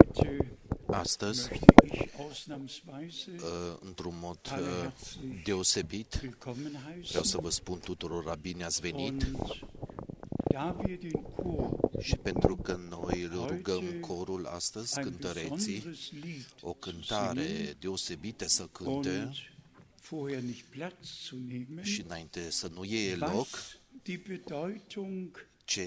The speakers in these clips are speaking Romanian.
Astăzi, într-un mod deosebit, vreau să vă spun tuturor bine ați venit. Și pentru că noi rugăm corul astăzi, cântăreții, o cântare deosebită să cânte și înainte să nu iei loc, ce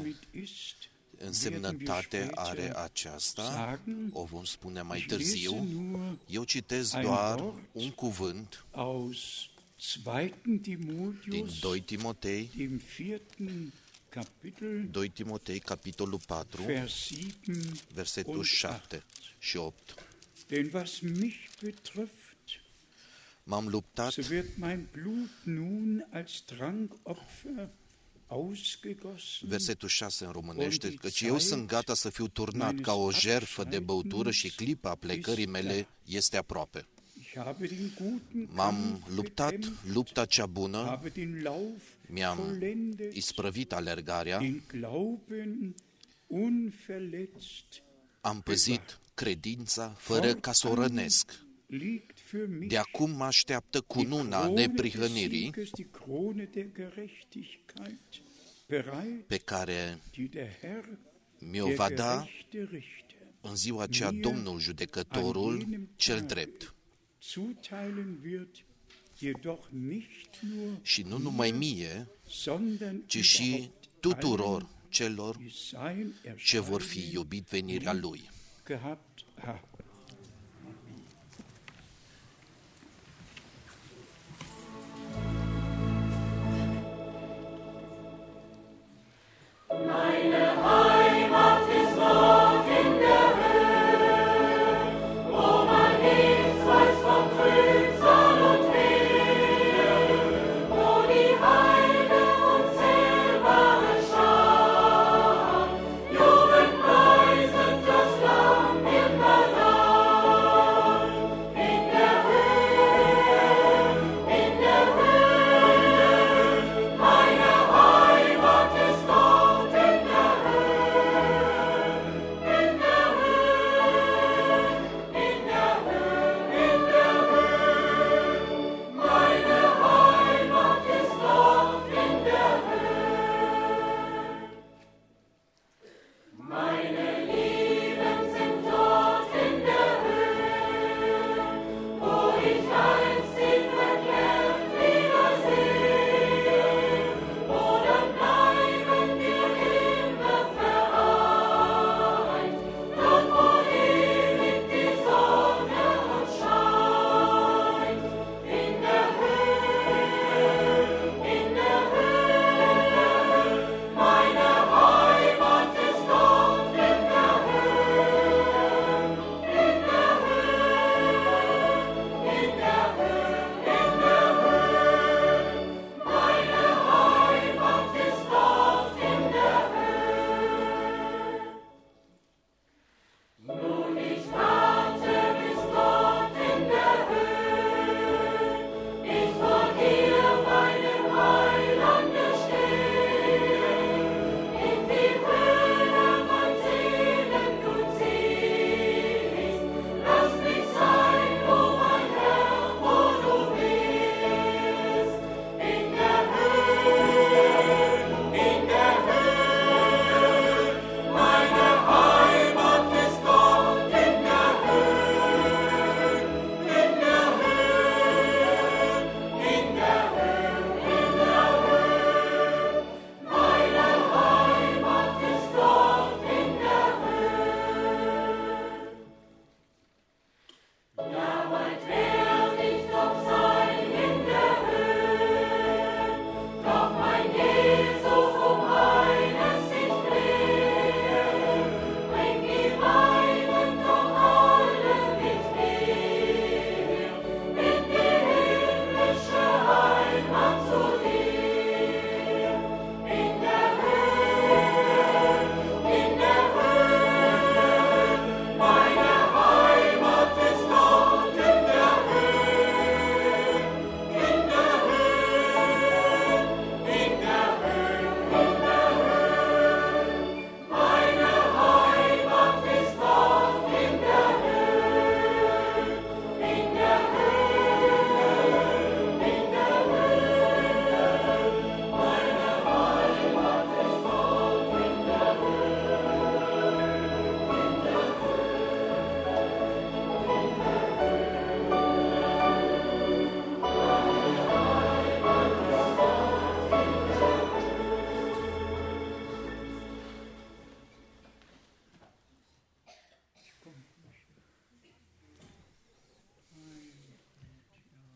însemnătate are aceasta, o vom spune mai târziu. Eu citesc doar un cuvânt din 2 Timotei, 2 Timotei, capitolul 4, versetul 7 și 8. M-am luptat versetul 6 în românește, căci eu sunt gata să fiu turnat ca o jertfă de băutură și clipa plecării mele este aproape. M-am luptat lupta cea bună, mi-am isprăvit alergarea, am păzit credința fără ca să o rănesc. De acum mă așteaptă cununa neprihănirii pe care mi-o va da în ziua aceea Domnul judecătorul cel drept. Și nu numai mie, ci și tuturor celor ce vor fi iubit venirea Lui. Meine Heimat ist dort in der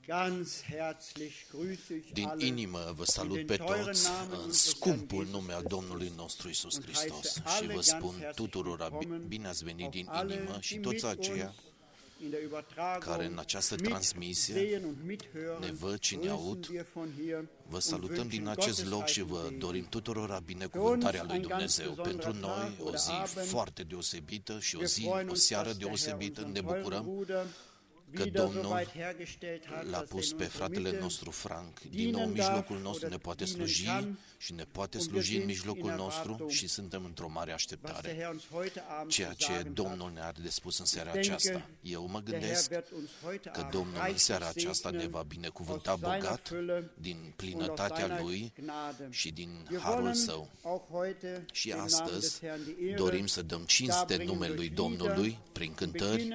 Din inimă vă salut pe toți în scumpul nume al Domnului nostru Iisus Hristos și vă spun tuturora bine ați venit din inimă și toți aceia care în această transmisie ne văd și ne aud. Vă salutăm din acest loc și vă dorim tuturora binecuvântarea lui Dumnezeu. Pentru noi o zi foarte deosebită și o seară deosebită. Ne bucurăm că Domnul l-a pus pe fratele nostru Frank din nou în mijlocul nostru, ne poate sluji și ne poate sluji în mijlocul nostru și suntem într-o mare așteptare. Ceea ce Domnul ne are de spus în seara aceasta. Eu mă gândesc că Domnul în seara aceasta ne va binecuvânta bogat din plinătatea Lui și din harul Său. Și astăzi dorim să dăm cinste numelui Domnului prin cântări.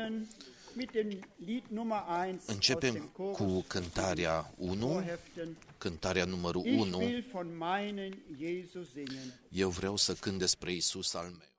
Începem cu cântarea 1, cântarea numărul 1. Eu vreau să cânt despre Iisus al meu.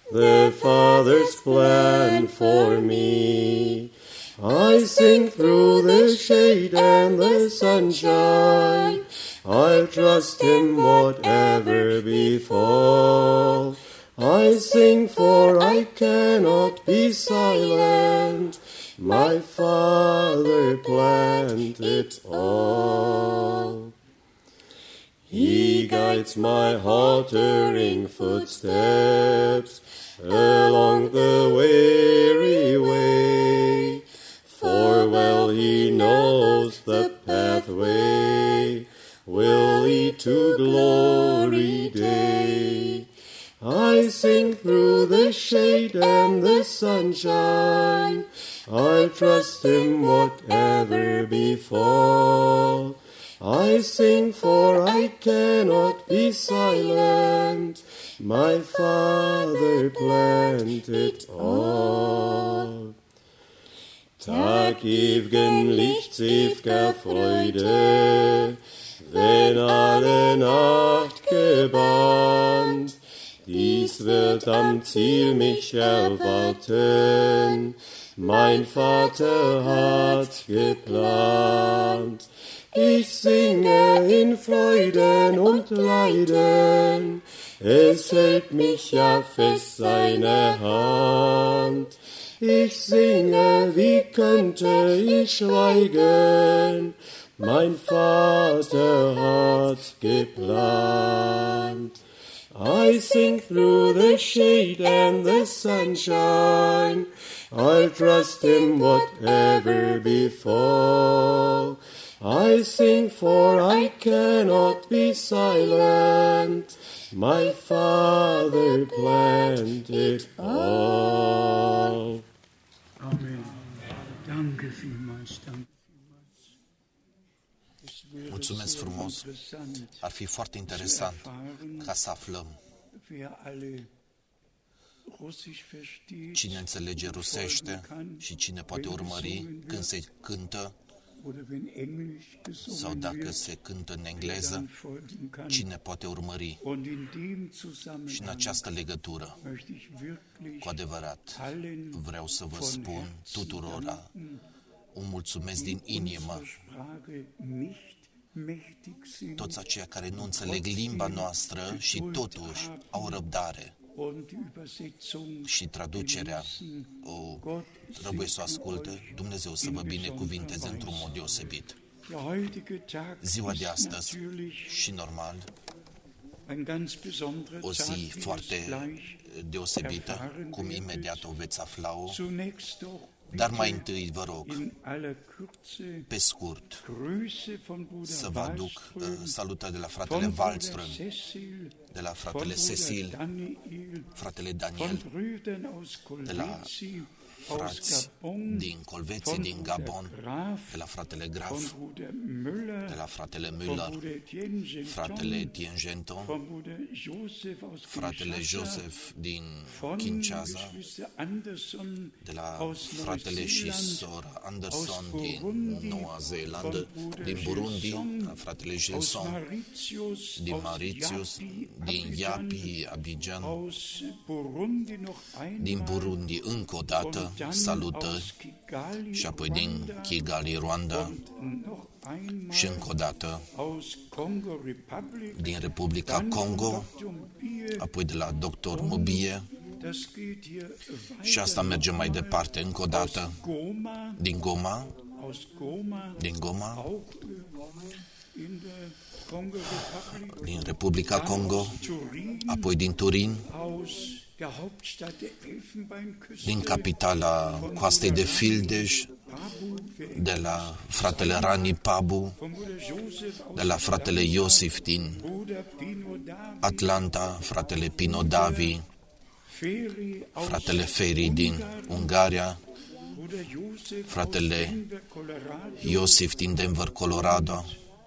the Father's plan for me. I sing through the shade and the sunshine. I'll trust Him whatever befall. I sing for I cannot be silent. My Father planned it all. He guides my faltering footsteps along the weary way, for well He knows the pathway will lead to glory day. I sing through the shade and the sunshine. I'll trust Him whatever befall. I sing for I cannot be silent. My Father planned it all. Tag ewigen Lichts, ewiger Freude, wenn alle Nacht gebannt. Dies wird am Ziel mich erwarten, mein Vater hat geplant. Ich singe in Freuden und Leiden, es hält mich ja fest seine Hand. Ich singe, wie könnte ich schweigen, mein Vater hat geplant. I sing through the shade and the sunshine, I'll trust Him whatever befall. I sing for I cannot be silent, my Father planned it all. Amen. Danke vielmals, danke vielmals. Mulțumesc frumos. Ar fi foarte interesant ca să aflăm cine înțelege rusește și cine poate urmări când se cântă sau dacă se cântă în engleză, cine poate urmări. Și în această legătură, cu adevărat, vreau să vă spun tuturora un mulțumesc din inimă. Toți aceia care nu înțeleg limba noastră și totuși au răbdare și traducerea trebuie să o asculte, Dumnezeu să vă binecuvinteze într-un mod deosebit. Ziua de astăzi și normal, o zi foarte deosebită, cum imediat o veți afla-o, dar mai întâi vă rog, pe scurt, să vă aduc salutări de la fratele Wallström, de la fratele Cecil, fratele Daniel, de la frați din Colveții, din Gabon, de la fratele Graf, de la fratele Müller, fratele Tiengento, fratele Joseph din Kinshasa, de la fratele și sora Anderson din Noua Zeelandă, din Burundi, fratele Gilson, din Mauritius, din Yapi, Abidjan, din Burundi încă o dată, salutări, și apoi din Kigali, Rwanda, și încă o dată din Republica Congo, apoi de la Dr. Mobie, și asta merge mai departe, încă o dată, din Goma, din Republica Congo, apoi din Turin, din capitala coastei de Fildeș, de la fratele Rani Pabu, de la fratele Iosif din Atlanta, fratele Pino Davi, fratele Feri din Ungaria, fratele Iosif din Denver, Colorado,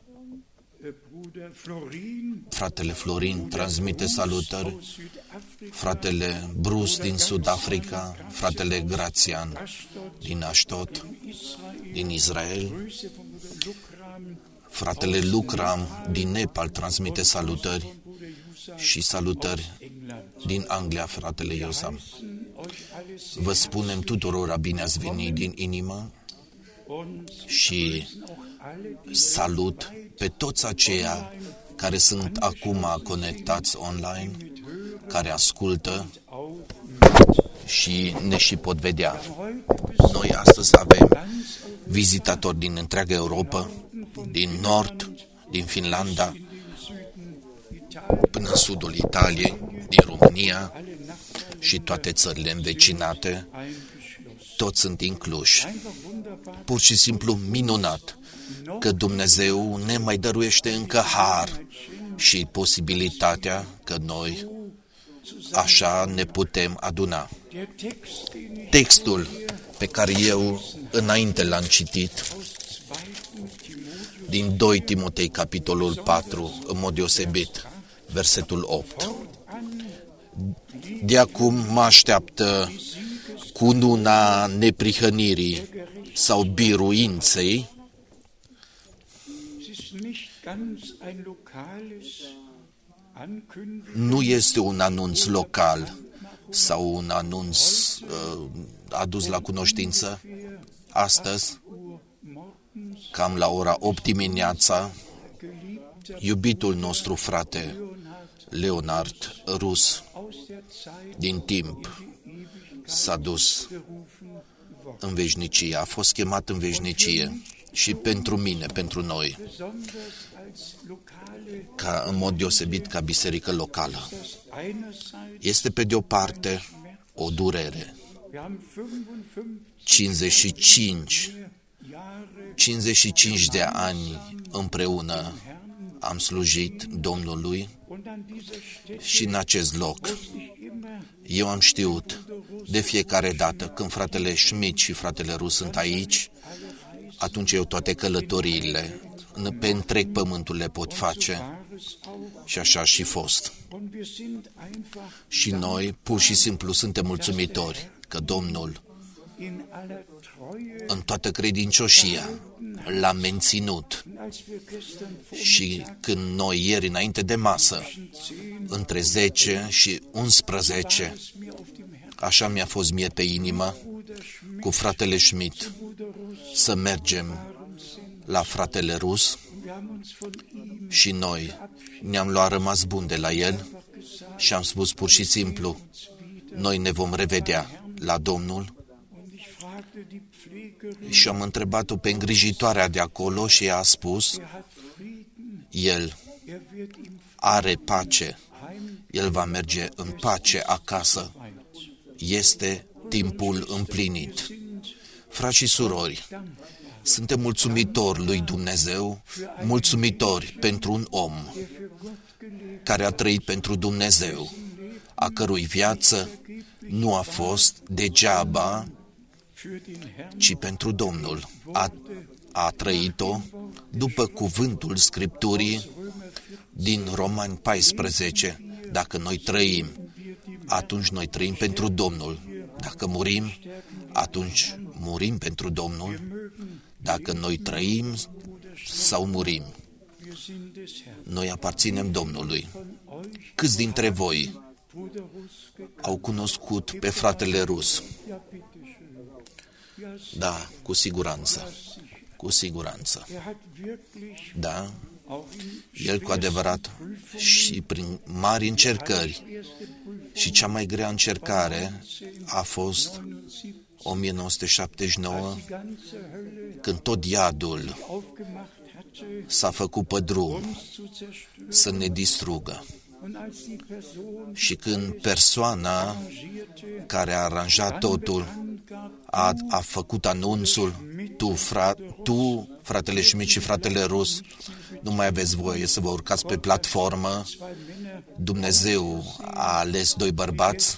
fratele Florin transmite salutări, fratele Bruce din Sud-Africa, fratele Grațian din Ashdod, din Israel, fratele Lucram din Nepal transmite salutări, și salutări din Anglia, fratele Iosam. Vă spunem tuturor bine ați venit din inimă și salut pe toți aceia care sunt acum conectați online, care ascultă și ne și pot vedea. Noi astăzi avem vizitatori din întreaga Europa, din nord, din Finlanda, până în sudul Italiei, din România și toate țările învecinate, toți sunt incluși. Pur și simplu minunat că Dumnezeu ne mai dăruiește încă har și posibilitatea că noi așa ne putem aduna. Textul pe care eu înainte l-am citit din 2 Timotei, capitolul 4, în mod deosebit, versetul 8. De acum mă așteaptă cununa neprihănirii sau biruinței, nu este un anunț local sau un anunț adus la cunoștință. Astăzi, cam la ora 8 dimineața, iubitul nostru frate Leonard Rus, din timp, s-a dus în veșnicie, a fost chemat în veșnicie și pentru mine, pentru noi, ca în mod deosebit ca biserică locală. Este pe de o parte o durere. 55 de ani împreună am slujit Domnului și în acest loc eu am știut de fiecare dată când fratele Schmidt și fratele Rus sunt aici, atunci eu toate călătoriile pe întreg pământul le pot face și așa a și fost. Și noi pur și simplu suntem mulțumitori că Domnul în toată credincioșia l-a menținut. Și când noi ieri înainte de masă, între 10 și 11, așa mi-a fost mie pe inimă, cu fratele Schmidt, să mergem la fratele Rus și noi ne-am luat rămas bun de la el și am spus pur și simplu, noi ne vom revedea la Domnul. Și am întrebat-o pe îngrijitoarea de acolo și ea a spus, el are pace, el va merge în pace acasă, este timpul împlinit. Frați și surori, suntem mulțumitori lui Dumnezeu, mulțumitori pentru un om care a trăit pentru Dumnezeu, a cărui viață nu a fost degeaba, ci pentru Domnul. A trăit-o după cuvântul Scripturii din Romani 14. Dacă noi trăim, atunci noi trăim pentru Domnul. Dacă murim, atunci murim pentru Domnul. Dacă noi trăim sau murim, noi aparținem Domnului. Câți dintre voi au cunoscut pe fratele Rus? Da, cu siguranță. Cu siguranță. Da, el cu adevărat și prin mari încercări. Și cea mai grea încercare a fost 1979, când tot iadul s-a făcut pe drum să ne distrugă. Și când persoana care a aranjat totul a făcut anunțul, tu, fratele Schmidt și fratele Rus, nu mai aveți voie să vă urcați pe platformă, Dumnezeu a ales 2 bărbați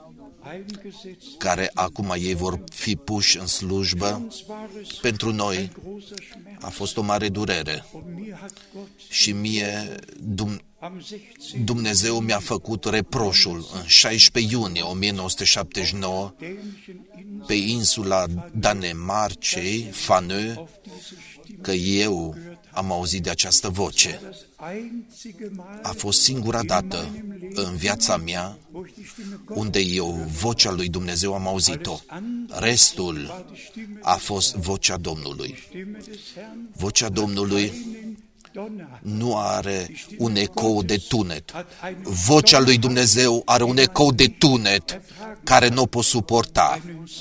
care acum ei vor fi puși în slujbă. Pentru noi a fost o mare durere și mie Dumnezeu mi-a făcut reproșul în 16 iunie 1979 pe insula Danemarcei, Fanø, că eu am auzit de această voce. A fost singura dată în viața mea unde eu vocea lui Dumnezeu am auzit-o. Restul a fost vocea Domnului. Vocea Domnului nu are un ecou de tunet. Vocea lui Dumnezeu are un ecou de tunet care nu o pot suporta.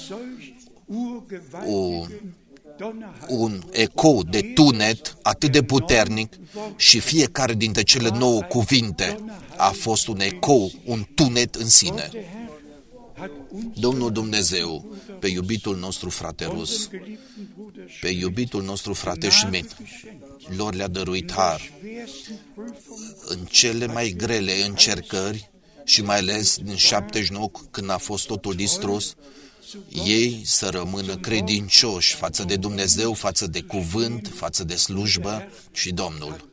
Un ecou de tunet atât de puternic și fiecare dintre cele 9 cuvinte a fost un ecou, un tunet în sine. Domnul Dumnezeu, pe iubitul nostru frate Rus, pe iubitul nostru frate Schmidt, lor le-a dăruit har în cele mai grele încercări și mai ales din 79 când a fost totul distrus, ei să rămână credincioși față de Dumnezeu, față de cuvânt, față de slujbă și Domnul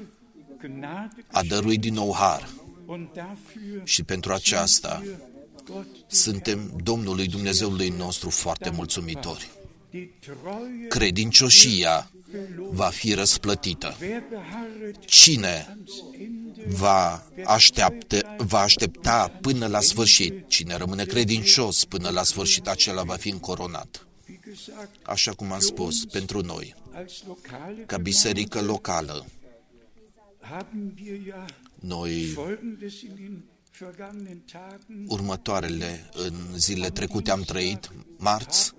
a dăruit din nou har. Și pentru aceasta suntem Domnului Dumnezeului nostru foarte mulțumitori. Credincioșia va fi răsplătită. Cine va aștepta până la sfârșit, cine rămâne credincios până la sfârșit, acela va fi încoronat. Așa cum am spus, pentru noi, ca biserică locală, noi următoarele în zilele trecute am trăit, marți,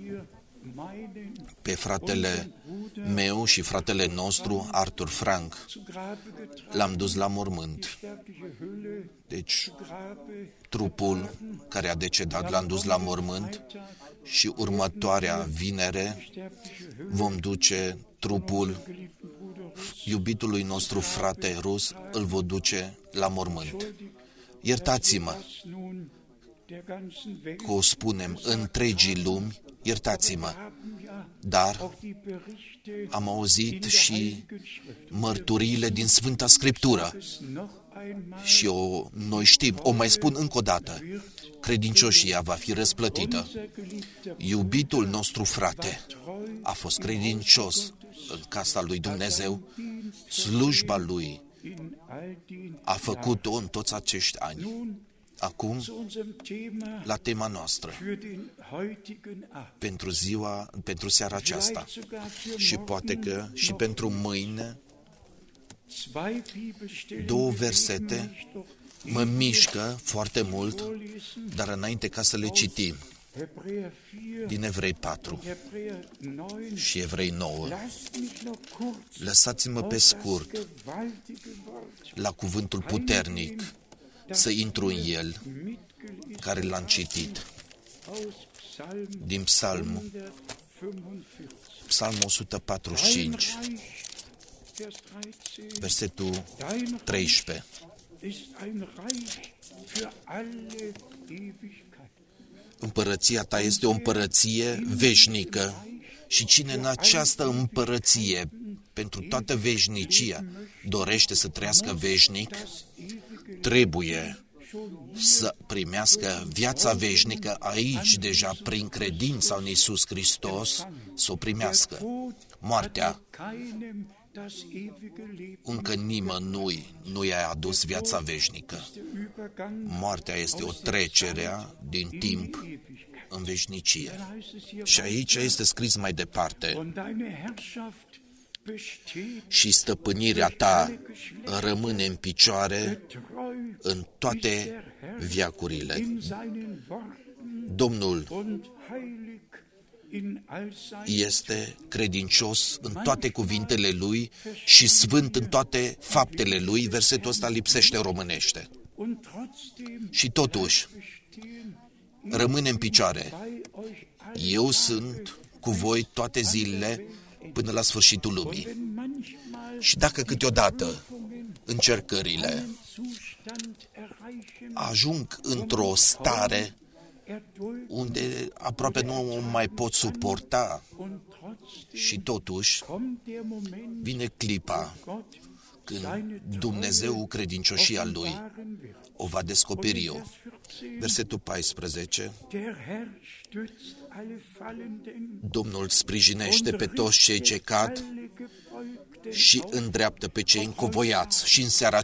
pe fratele meu și fratele nostru, Arthur Frank, l-am dus la mormânt. Deci, trupul care a decedat l-am dus la mormânt și următoarea vinere vom duce trupul iubitului nostru frate Rus, îl vom duce la mormânt. Iertați-mă că o spunem întregii lumi, iertați-mă, dar am auzit și mărturiile din Sfânta Scriptură și noi știm, o mai spun încă o dată, credincioșia va fi răsplătită. Iubitul nostru frate a fost credincios în casa lui Dumnezeu, slujba lui a făcut-o în toți acești ani. Acum, la tema noastră, pentru seara aceasta și poate că și pentru mâine, 2 versete mă mișcă foarte mult, dar înainte ca să le citim, din Evrei 4 și Evrei 9. Lăsați-mă pe scurt la cuvântul puternic să intru în el, care l-am citit, din Psalmul 145, versetul 13. Împărăția ta este o împărăție veșnică și cine în această împărăție pentru toată veșnicia dorește să trăiască veșnic, trebuie să primească viața veșnică aici deja prin credința în Iisus Hristos, să o primească. Moartea încă nimănui nu i-a adus viața veșnică. Moartea este o trecere din timp în veșnicie. Și aici este scris mai departe: și stăpânirea ta rămâne în picioare în toate veacurile. Domnul este credincios în toate cuvintele Lui și sfânt în toate faptele Lui. Versetul ăsta lipsește românește. Și totuși, rămâne în picioare. Eu sunt cu voi toate zilele până la sfârșitul lumii. Și dacă câteodată încercările ajung într-o stare unde aproape nu o mai pot suporta și totuși vine clipa când Dumnezeu, credincioșia Lui, o va descoperi-o. Versetul 14. Domnul sprijinește pe toți cei ce cad și îndreaptă pe cei încovoiați. Și în seara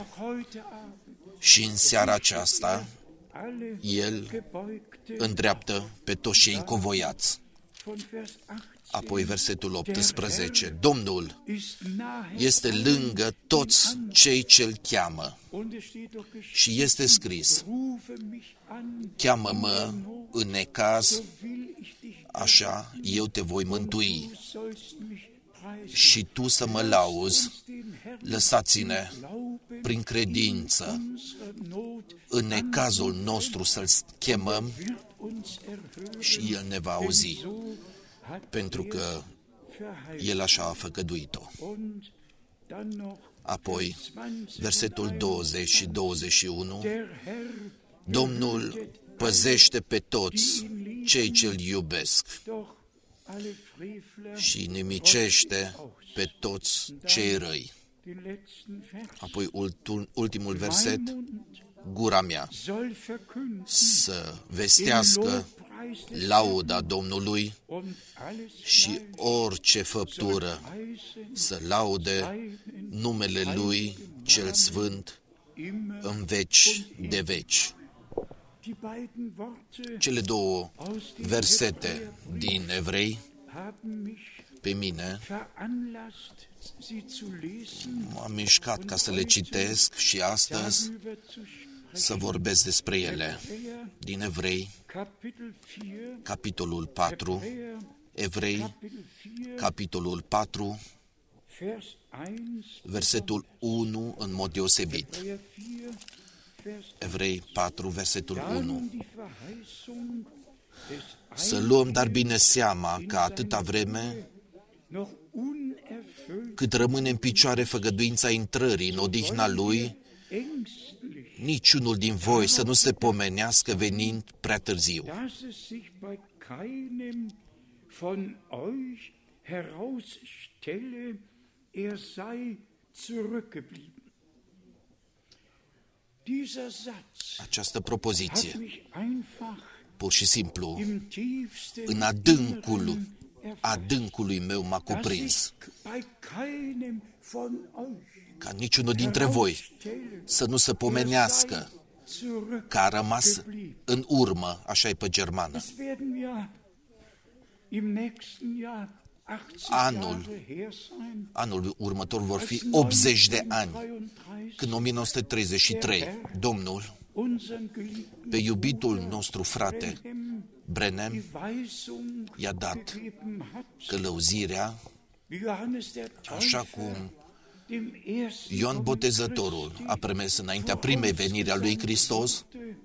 aceasta, El îndreaptă pe toți cei încovoiați. Apoi versetul 18. Domnul este lângă toți cei ce-L cheamă. Și este scris: cheamă-mă în necaz, așa eu te voi mântui. Și tu să mă lauzi, lăsați-ne prin credință în necazul nostru să-L chemăm și El ne va auzi, pentru că El așa a făgăduit-o. Apoi, versetul 20 și 21, Domnul păzește pe toți cei ce-L iubesc și nimicește pe toți cei răi. Apoi, ultimul verset, gura mea să vestească lauda Domnului și orice făptură să laude numele Lui cel Sfânt în veci de veci. Cele două versete din Evrei pe mine m-am mișcat ca să le citesc și astăzi să vorbesc despre ele. Din Evrei, capitolul 4, Evrei, capitolul 4, versetul 1 în mod deosebit. Evrei 4, versetul 1. Să luăm dar bine seama că atâta vreme cât rămâne în picioare făgăduința intrării în odihna Lui, niciunul din voi să nu se pomenească venind prea târziu. Această propoziție, pur și simplu, în adâncului meu m-a cuprins, ca niciunul dintre voi să nu se pomenească că a rămas în urmă, așa e pe germană. Anul următor vor fi 80 de ani, când 1933, Domnul, pe iubitul nostru frate Branham, i-a dat călăuzirea, așa cum Ioan Botezătorul a promés înaintea primei veniri a lui Hristos,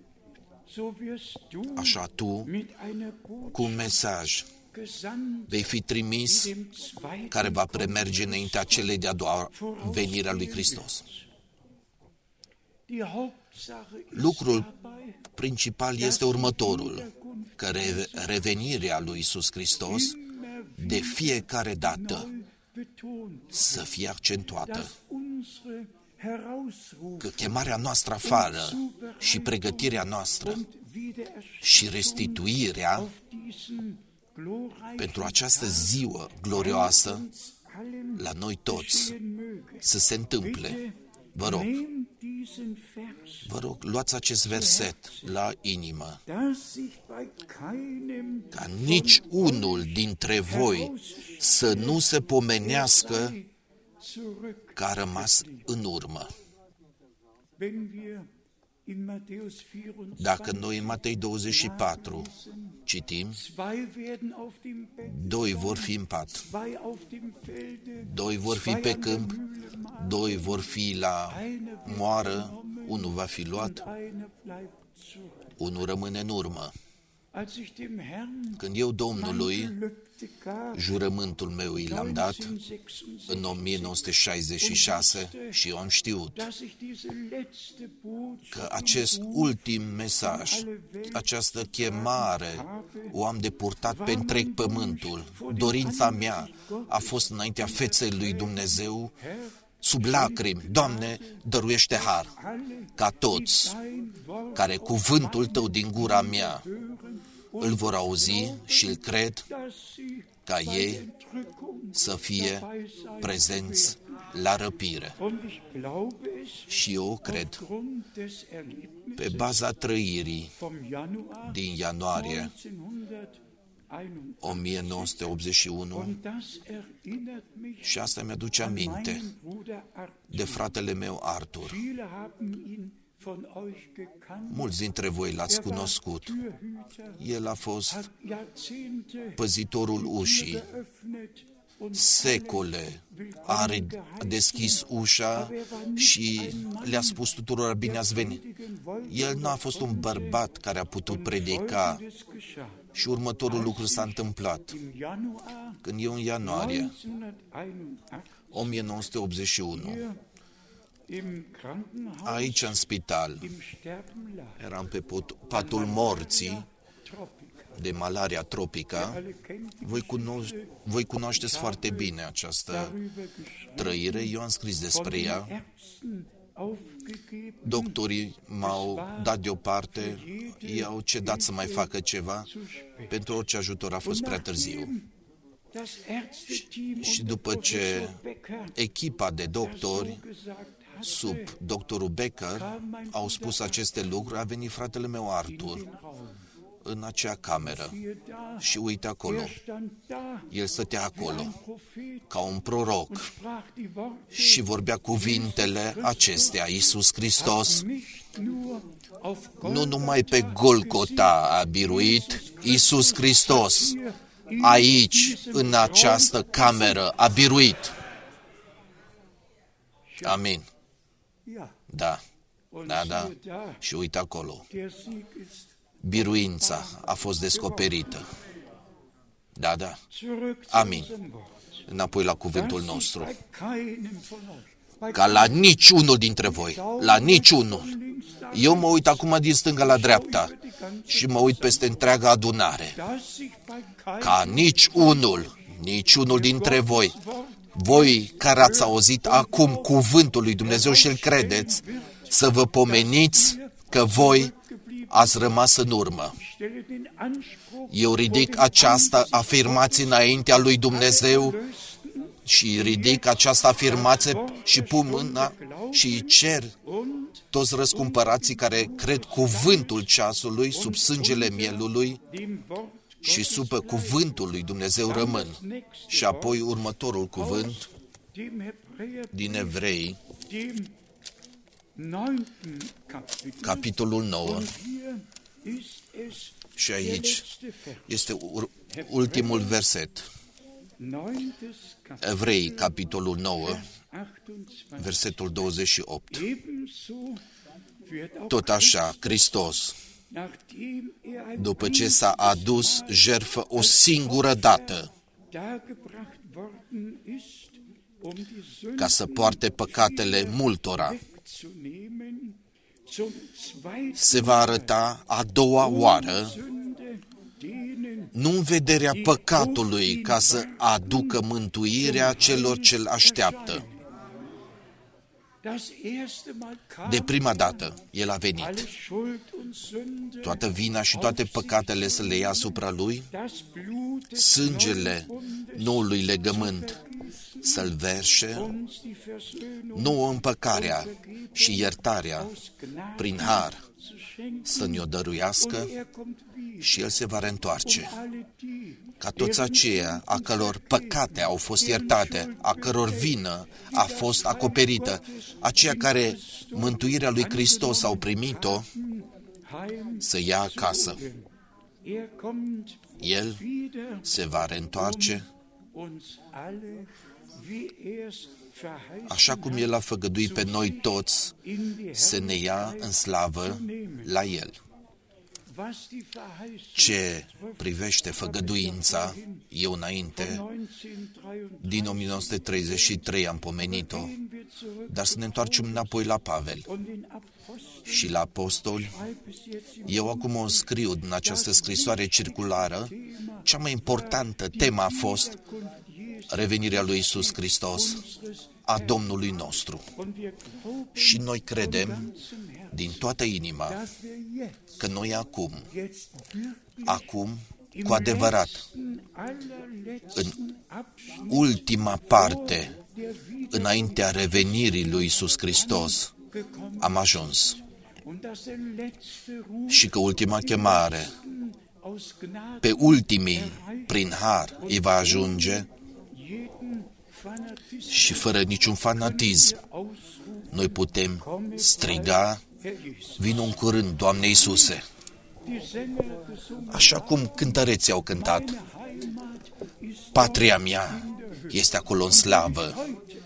așa tu, cu un mesaj, vei fi trimis care va premerge înaintea celei de-a doua veniri a lui Hristos. Lucrul principal este următorul, că revenirea lui Iisus Hristos de fiecare dată să fie accentuată, că chemarea noastră afară și pregătirea noastră și restituirea pentru această ziua glorioasă la noi toți să se întâmple. Vă rog, luați acest verset la inimă, ca nici unul dintre voi să nu se pomenească că a rămas în urmă. Dacă noi în Matei 24 citim, 2 vor fi în pat, 2 vor fi pe câmp, 2 vor fi la moară, 1 va fi luat, 1 rămâne în urmă. Când eu Domnului jurământul meu i l-am dat în 1966 și eu am știut că acest ultim mesaj, această chemare o am depurtat pe întreg pământul. Dorința mea a fost înaintea feței lui Dumnezeu sub lacrimi, Doamne, dăruiește har, ca toți care cuvântul Tău din gura mea îl vor auzi și îl cred, ca ei să fie prezenți la răpire. Și eu cred, pe baza trăirii din ianuarie 1981, și asta mi-aduce aminte de fratele meu Artur. Mulți dintre voi l-ați cunoscut. El a fost păzitorul ușii. Secole a deschis ușa și le-a spus tuturor, bine ați venit. El nu a fost un bărbat care a putut predica. Și următorul lucru s-a întâmplat. Când eu în ianuarie 1981, aici în spital, eram pe patul morții de malaria tropică. Voi cunoașteți foarte bine această trăire. Eu am scris despre ea. Doctorii m-au dat deoparte, ei au cedat să mai facă ceva, pentru orice ajutor a fost prea târziu. Și după ce echipa de doctori, sub doctorul Becker, au spus aceste lucruri, a venit fratele meu Artur în acea cameră. Și uite acolo, el stătea acolo, ca un proroc, și vorbea cuvintele acestea. Iisus Hristos nu numai pe Golgota a biruit, Iisus Hristos aici, în această cameră, a biruit. Amin. Da. Și uite acolo. Biruința a fost descoperită. Da. Amin. Înapoi la cuvântul nostru. Ca la niciunul dintre voi, la niciunul. Eu mă uit acum din stânga la dreapta și mă uit peste întreaga adunare. Ca niciunul dintre voi care ați auzit acum cuvântul lui Dumnezeu și îl credeți, să vă pomeniți că voi ați rămas în urmă. Eu ridic această afirmație înaintea lui Dumnezeu și ridic această afirmație și pun mâna și cer toți răscumpărații care cred cuvântul ceasului sub sângele mielului și sub cuvântul lui Dumnezeu rămân. Și apoi următorul cuvânt din Evrei, capitolul 9. Și aici este ultimul verset. Evrei, capitolul 9, versetul 28. Tot așa, Hristos, după ce s-a adus jertfă o singură dată, ca să poarte păcatele multora, se va arăta a doua oară, nu în vederea păcatului, ca să aducă mântuirea celor ce-l așteaptă. De prima dată, El a venit. Toată vina și toate păcatele să le ia asupra Lui, sângele noului legământ să-l verse, nouă împăcarea și iertarea prin har să ne-o dăruiască și El se va reîntoarce. Ca toți aceia a căror păcate au fost iertate, a căror vină a fost acoperită, aceia care mântuirea lui Hristos au primit-o, să ia acasă. El se va reîntoarce așa cum El a făgăduit pe noi toți să ne ia în slavă la El. Ce privește făgăduința, eu înainte, din 1933 am pomenit-o, dar să ne întoarcem înapoi la Pavel și la apostoli. Eu acum o scriu din această scrisoare circulară. Cea mai importantă temă a fost revenirea lui Iisus Hristos, a Domnului nostru. Și noi credem din toată inima că noi acum, cu adevărat, în ultima parte, înaintea revenirii lui Iisus Hristos, am ajuns. Și că ultima chemare pe ultimii prin har îi va ajunge și fără niciun fanatism noi putem striga: vino în curând, Doamne Iisuse. Așa cum cântăreții au cântat: patria mea este acolo în slavă.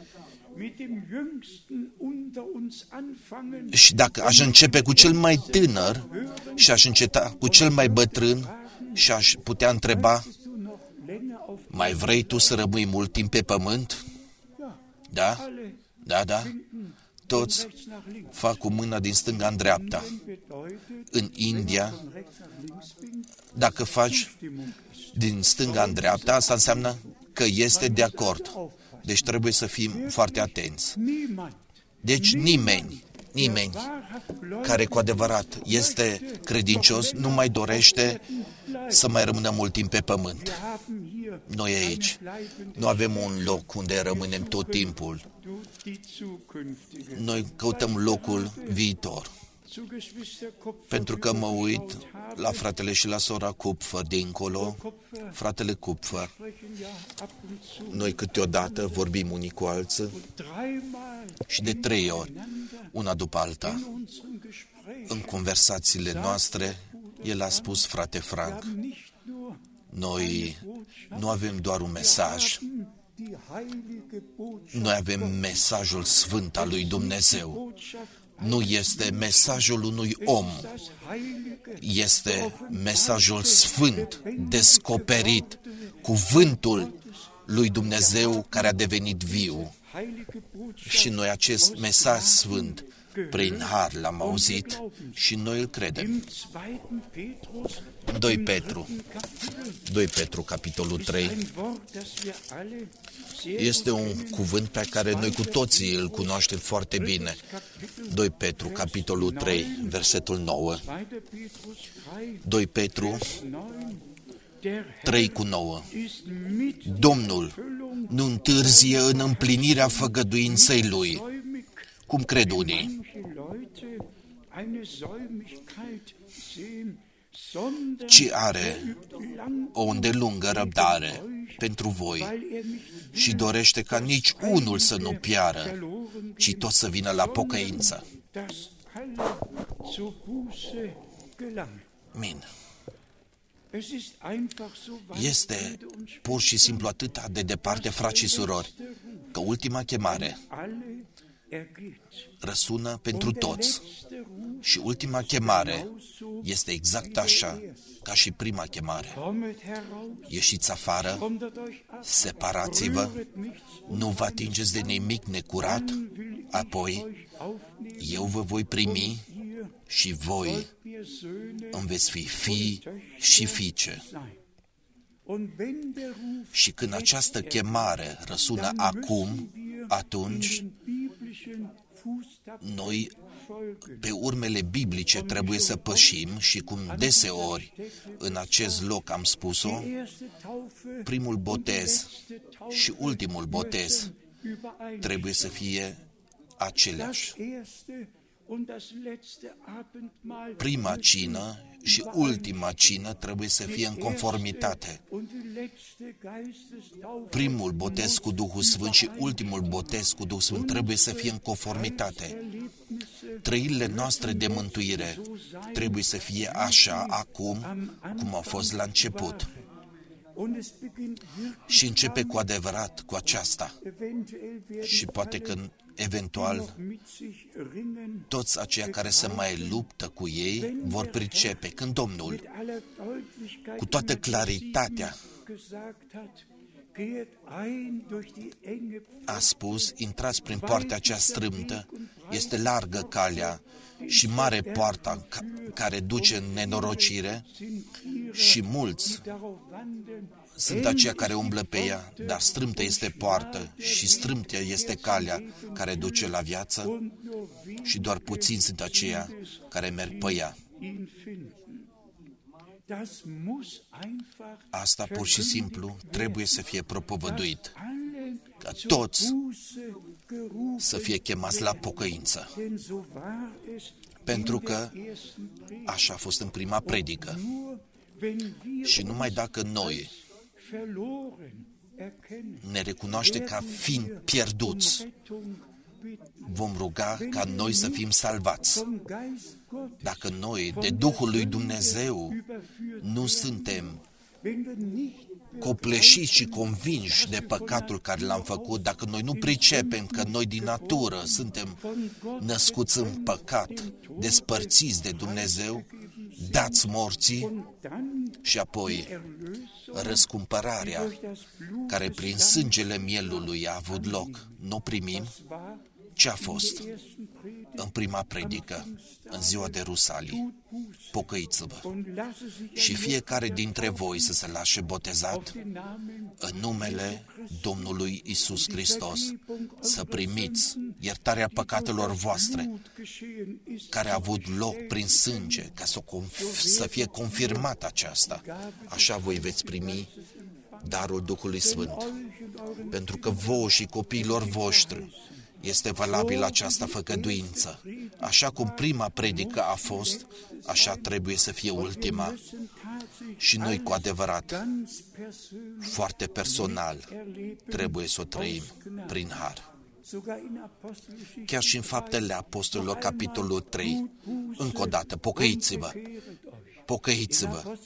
Și dacă aș începe cu cel mai tânăr și aș înceta cu cel mai bătrân și aș putea întreba: mai vrei tu să rămâi mult timp pe pământ? Da? Da, da. Toți fac cu mâna din stânga în dreapta. În India, dacă faci din stânga în dreapta, asta înseamnă că este de acord. Deci trebuie să fim foarte atenți. Deci nimeni care cu adevărat este credincios nu mai dorește să mai rămână mult timp pe pământ. Noi aici nu avem un loc unde rămânem tot timpul. Noi căutăm locul viitor. Pentru că mă uit la fratele și la sora Kupfer dincolo, fratele Kupfer. Noi câteodată vorbim unii cu alții și de 3 ori, una după alta, în conversațiile noastre, el a spus: frate Frank, noi nu avem doar un mesaj, noi avem mesajul sfânt al lui Dumnezeu. Nu este mesajul unui om, este mesajul sfânt, descoperit, cuvântul lui Dumnezeu care a devenit viu. Și noi acest mesaj sfânt, prin har, l-am auzit și noi îl credem. 2 Petru, capitolul 3, este un cuvânt pe care noi cu toții îl cunoaștem foarte bine. 2 Petru, capitolul 3, versetul 9. 2 Petru 3:9. Domnul nu întârzie în împlinirea făgăduinței Lui, cum cred unii, ci are o îndelungă răbdare pentru voi și dorește ca nici unul să nu piară, ci tot să vină la pocăință. Amin. Este pur și simplu atât de departe, frați și surori, că ultima chemare răsună pentru toți. Și ultima chemare este exact așa ca și prima chemare. Ieșiți afară, separați-vă, nu vă atingeți de nimic necurat, apoi eu vă voi primi și voi îmi veți fi fii și fiice. Și când această chemare răsună acum, atunci noi pe urmele biblice trebuie să pășim și cum deseori în acest loc am spus-o, primul botez și ultimul botez trebuie să fie aceleași. Prima cină și ultima cină trebuie să fie în conformitate. Primul botez cu Duhul Sfânt și ultimul botez cu Duhul Sfânt trebuie să fie în conformitate. Trăirile noastre de mântuire trebuie să fie așa acum cum a fost la început. Și începe cu adevărat cu aceasta. Și poate că eventual toți aceia care se mai luptă cu ei vor pricepe când Domnul, cu toată claritatea, a spus, intrați prin poarta cea strâmtă, este largă calea și mare poarta care duce în nenorocire și mulți sunt aceia care umblă pe ea, dar strâmtă este poartă și strâmtă este calea care duce la viață și doar puțini sunt aceia care merg pe ea. Asta pur și simplu trebuie să fie propovăduit, ca toți să fie chemați la pocăință. Pentru că așa a fost în prima predică. Și numai dacă noi ne recunoaște ca fiind pierduți, vom ruga ca noi să fim salvați. Dacă noi, de Duhul lui Dumnezeu, nu suntem copleșiți și convinși de păcatul care l-am făcut, dacă noi nu pricepem că noi din natură suntem născuți în păcat, despărțiți de Dumnezeu, dați morții și apoi răscumpărarea care prin sângele mielului a avut loc, nu primim. Ce a fost în prima predică, în ziua de Rusalii? Pocăiți-vă și fiecare dintre voi să se lase botezat în numele Domnului Iisus Hristos, să primiți iertarea păcatelor voastre care a avut loc prin sânge, ca să fie confirmat aceasta. Așa voi veți primi darul Duhului Sfânt, pentru că voi și copiilor voștri este valabilă această făgăduință. Așa cum prima predică a fost, așa trebuie să fie ultima. Și noi, cu adevărat, foarte personal, trebuie să o trăim prin har. Chiar și în Faptele Apostolilor, capitolul 3, încă o dată, pocăiți-vă! Pocăiți-vă!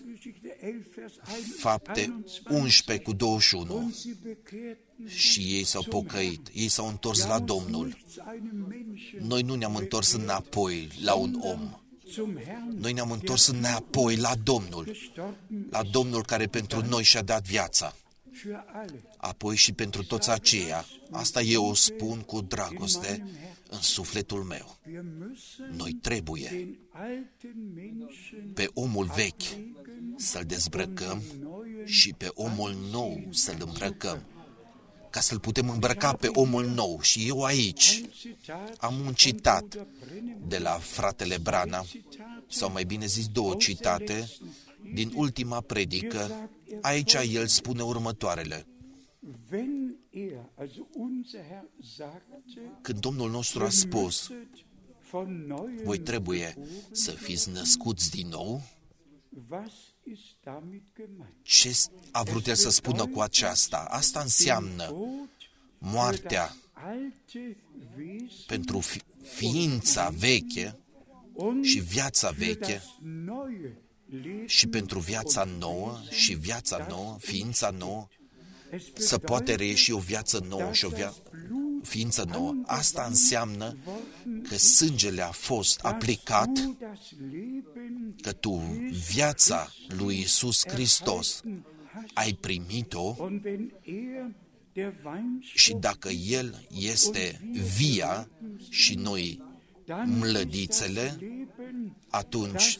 Fapte 11 cu 21. Și ei s-au pocăit, ei s-au întors la Domnul. Noi nu ne-am întors înapoi la un om. Noi ne-am întors înapoi la Domnul care pentru noi și-a dat viața. Apoi și pentru toți aceia. Asta eu o spun cu dragoste în sufletul meu. Noi trebuie pe omul vechi să-l dezbrăcăm și pe omul nou să-l îmbrăcăm, ca să-l putem îmbrăca pe omul nou. Și eu aici am un citat de la fratele Branham, sau mai bine zis două citate, din ultima predică. Aici el spune următoarele. Când Domnul nostru a spus, voi trebuie să fiți născuți din nou, ce a vrut el să spună cu aceasta? Asta înseamnă moartea pentru ființa veche și viața veche și pentru viața nouă și viața nouă, ființa nouă, să poate reieși o viață nouă și o ființă nouă. Asta înseamnă că sângele a fost aplicat, că tu viața lui Iisus Hristos ai primit-o și dacă El este via și noi mlădițele, atunci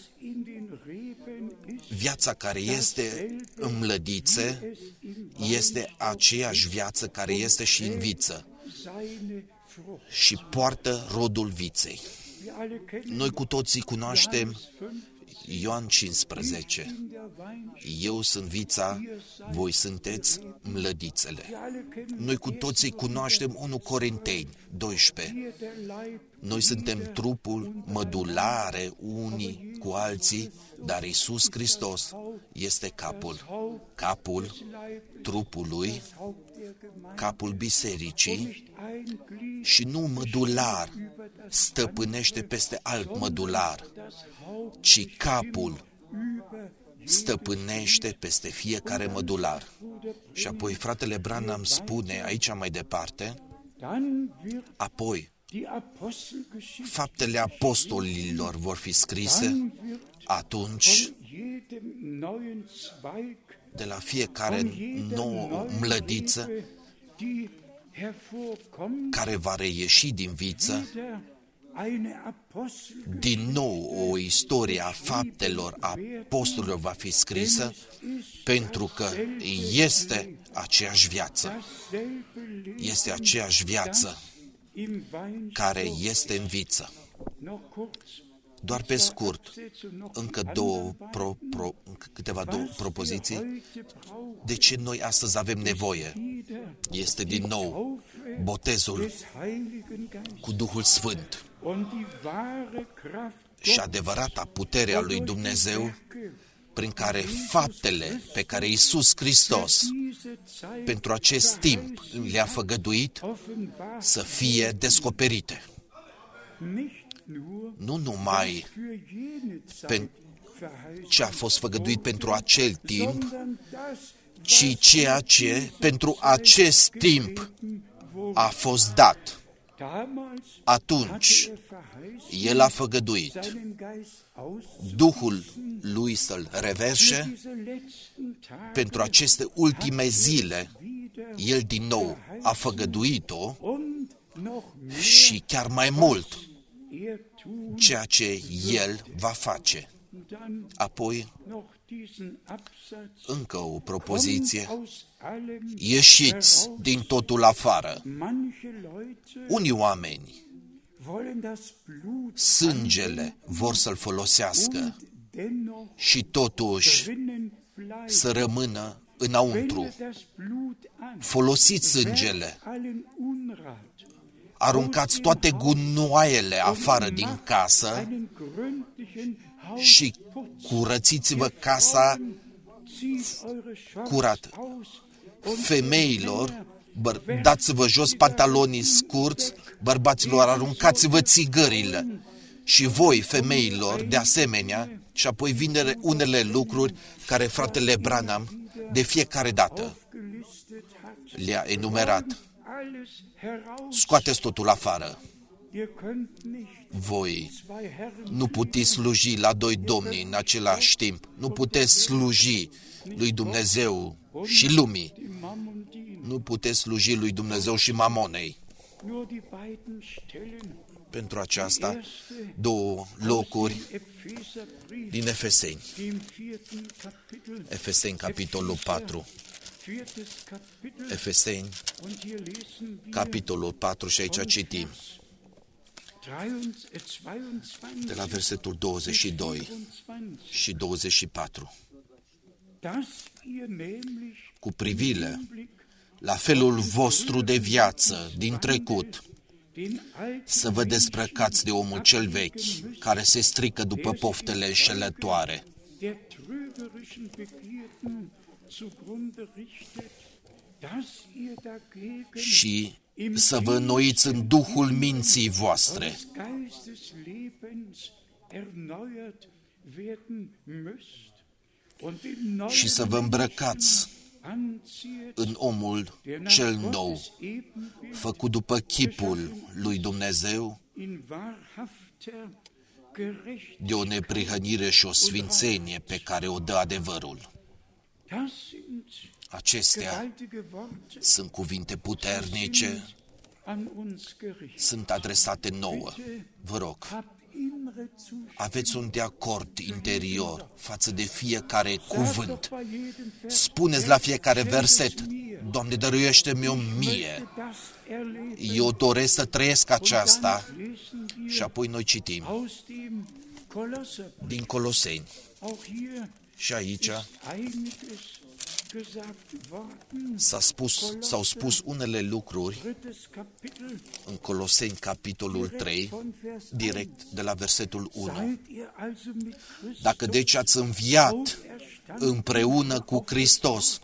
viața care este în mlădițe este aceeași viață care este și în viță și poartă rodul viței. Noi cu toții cunoaștem Ioan 15. Eu sunt vița, voi sunteți mlădițele. Noi cu toții cunoaștem 1 Corinteni 12. Noi suntem trupul mădulare unii cu alții, dar Iisus Hristos este capul. Capul trupului, capul bisericii și nu mădular stăpânește peste alt mădular, ci capul stăpânește peste fiecare mădular. Și apoi fratele Branham spune aici mai departe, apoi faptele apostolilor vor fi scrise, atunci de la fiecare nouă mlădiță care va reieși din viță, din nou o istorie a faptelor apostolilor va fi scrisă, pentru că este aceeași viață. Este aceeași viață care este în viță. Doar pe scurt, încă câteva propoziții. De ce noi astăzi avem nevoie? Este din nou botezul cu Duhul Sfânt și adevărata puterea lui Dumnezeu, prin care faptele pe care Iisus Hristos pentru acest timp le-a făgăduit să fie descoperite. Nu numai ce a fost făgăduit pentru acel timp, ci ceea ce pentru acest timp a fost dat. Atunci, El a făgăduit Duhul Lui să-L reverse pentru aceste ultime zile. El din nou a făgăduit-o și chiar mai mult ceea ce El va face. Apoi, încă o propoziție. Ieșiți din totul afară. Unii oameni sângele vor să-l folosească și totuși să rămână înăuntru. Folosiți sângele. Aruncați toate gunoaiele afară din casă și curățiți-vă casa curat. Femeilor, dați-vă jos pantalonii scurți, bărbaților, aruncați-vă țigările. Și voi, femeilor, de asemenea, și apoi vin unele lucruri care fratele Branham de fiecare dată le-a enumerat. Scoateți totul afară. Voi nu puteți sluji la doi domni în același timp. Nu puteți sluji lui Dumnezeu și lumii. Nu puteți sluji lui Dumnezeu și mamonei. Pentru aceasta, două locuri din Efeseni. Efeseni, capitolul 4. Efeseni, capitolul 4, și aici citim de la versetul 22 și 24. Cu privire la felul vostru de viață din trecut, să vă dezbrăcați de omul cel vechi, care se strică după poftele înșelătoare, și să vă înnoiți în Duhul minții voastre, și să vă îmbrăcați în omul cel nou, făcut după chipul lui Dumnezeu, de o neprihănire și o sfințenie pe care o dă adevărul. Acestea sunt cuvinte puternice, sunt adresate nouă. Vă rog, aveți un de acord interior față de fiecare cuvânt. Spuneți la fiecare verset: Doamne, dăruiește-mi-o mie. Eu doresc să trăiesc aceasta. Și apoi noi citim din Coloseni. Și aici s-au spus unele lucruri în Coloseni, capitolul 3, direct de la versetul 1. Dacă deci ați înviat împreună cu Hristos,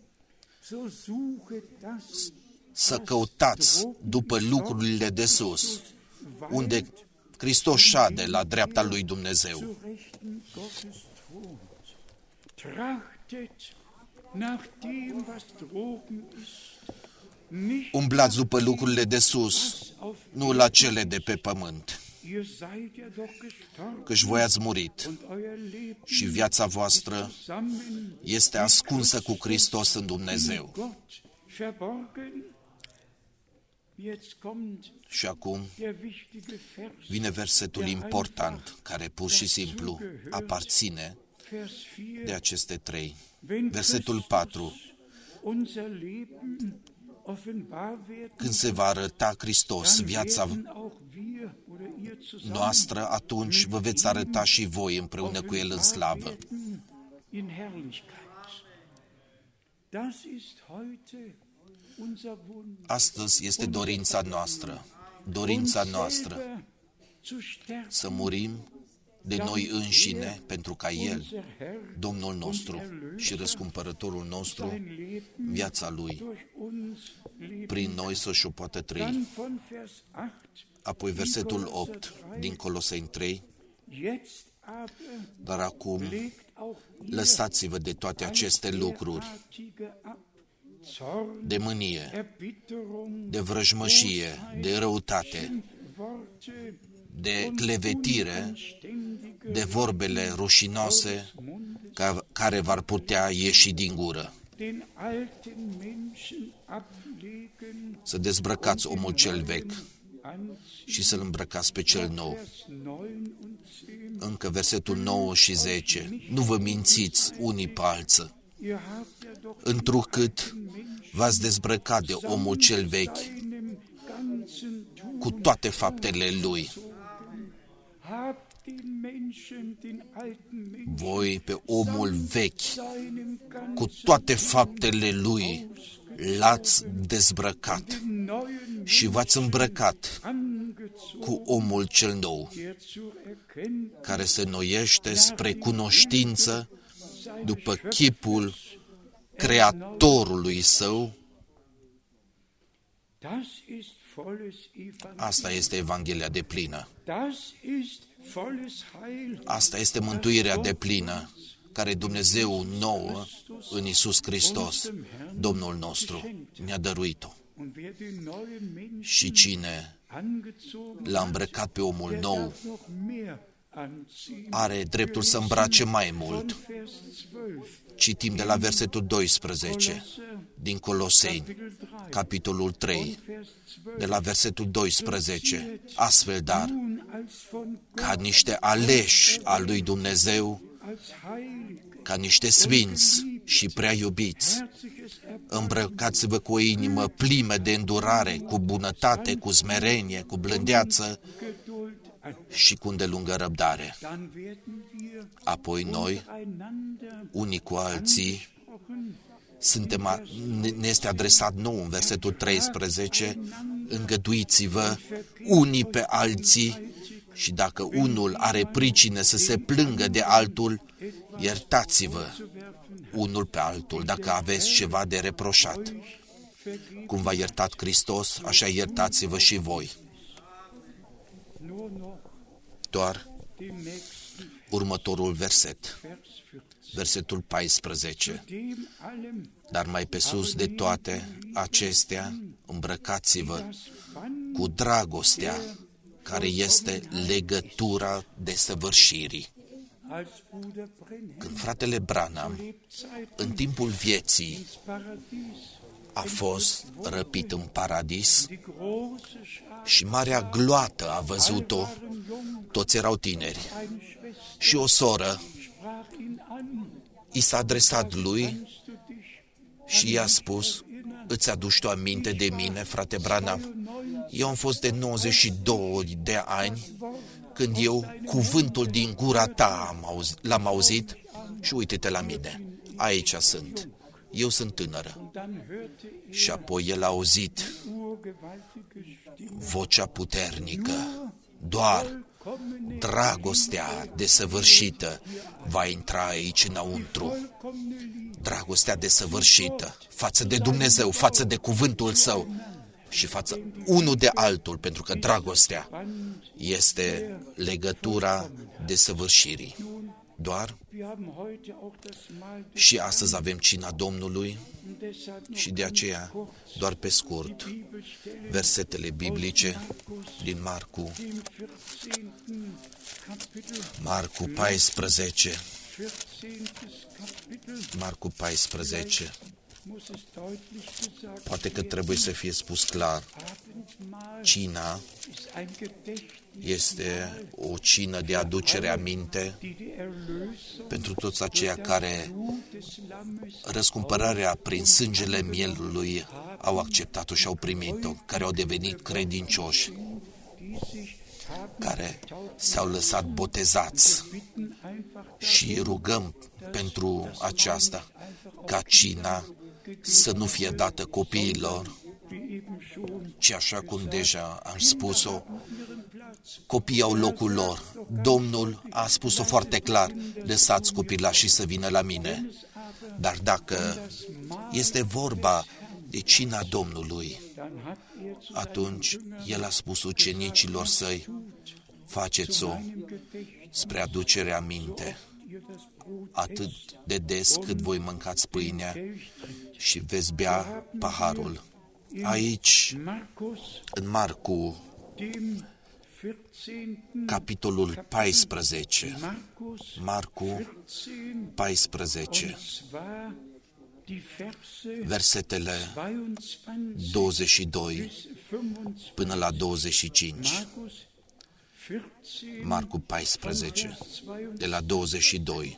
să căutați după lucrurile de sus, unde Hristos șade la dreapta lui Dumnezeu. Umblați după lucrurile de sus, nu la cele de pe pământ. Căci voi ați murit și viața voastră este ascunsă cu Hristos în Dumnezeu. Și acum vine versetul important, care pur și simplu aparține de aceste trei. Versetul 4. Când se va arăta Hristos, viața noastră, atunci vă veți arăta și voi împreună cu El în slavă. Astăzi este dorința noastră să murim de noi înșine pentru ca El, Domnul nostru și Răscumpărătorul nostru, viața Lui, prin noi să-și o poată trăi. Apoi versetul 8 din Coloseni 3. Dar acum lăsați-vă de toate aceste lucruri, de mânie, de vrăjmășie, de răutate, de clevetire, de vorbele rușinoase care v-ar putea ieși din gură. Să dezbrăcați omul cel vechi și să-l îmbrăcați pe cel nou. Încă versetul 9 și 10. Nu vă mințiți unii pe alții, întrucât v-ați dezbrăcat de omul cel vechi cu toate faptele lui. Voi pe omul vechi cu toate faptele lui l-ați dezbrăcat și v-ați îmbrăcat cu omul cel nou, care se înnoiește spre cunoștință după chipul Creatorului său. Asta este Evanghelia deplină. Asta este mântuirea deplină care Dumnezeu nouă în Iisus Hristos, Domnul nostru, ne-a dăruit-o. Și cine l-a îmbrăcat pe omul nou are dreptul să îmbrace mai mult. Citim de la versetul 12 din Coloseni, capitolul 3, de la versetul 12. Astfel, dar, ca niște aleși al lui Dumnezeu, ca niște sfinți și prea iubiți, îmbrăcați-vă cu o inimă plină de îndurare, cu bunătate, cu smerenie, cu blândeață și cu îndelungă răbdare. Apoi noi, unii cu alții, ne este adresat nou în versetul 13, îngăduiți-vă unii pe alții și dacă unul are pricină să se plângă de altul, iertați-vă unul pe altul dacă aveți ceva de reproșat. Cum v-a iertat Hristos, așa iertați-vă și voi. Doar următorul verset, versetul 14. Dar mai pe sus de toate acestea, îmbrăcați-vă cu dragostea, care este legătura desăvârșirii. Când fratele Branham, în timpul vieții, a fost răpit în paradis și marea gloată a văzut-o, toți erau tineri. Și o soră i s-a adresat lui și i-a spus: îți aduci tu aminte de mine, frate Branham? Eu am fost de 92 de ani când eu cuvântul din gura ta l-am auzit și uite-te la mine, aici sunt, eu sunt tânără. Și apoi el a auzit vocea puternică: doar dragostea desăvârșită va intra aici înăuntru. Dragostea desăvârșită față de Dumnezeu, față de cuvântul Său și față unul de altul, pentru că dragostea este legătura desăvârșirii. doar. Și astăzi avem cina Domnului și de aceea, doar pe scurt, versetele biblice din Marcu 14. Marcu 14. Poate că trebuie să fie spus clar. Cina este o cină de aducere aminte pentru toți aceia care răscumpărarea prin sângele mielului au acceptat-o și au primit-o, care au devenit credincioși, care s-au lăsat botezați, și rugăm pentru aceasta, ca cina să nu fie dată copiilor, ci așa cum deja am spus-o, copiii au locul lor. Domnul a spus-o foarte clar, lăsați copilașii să vină la mine. Dar dacă este vorba de cina Domnului, atunci El a spus ucenicilor săi, faceți-o spre aducere aminte, atât de des cât voi mâncați pâinea și veți bea paharul. Aici, în Marcu, capitolul 14, Marcu 14, versetele 22 până la 25. Marcu 14, de la 22.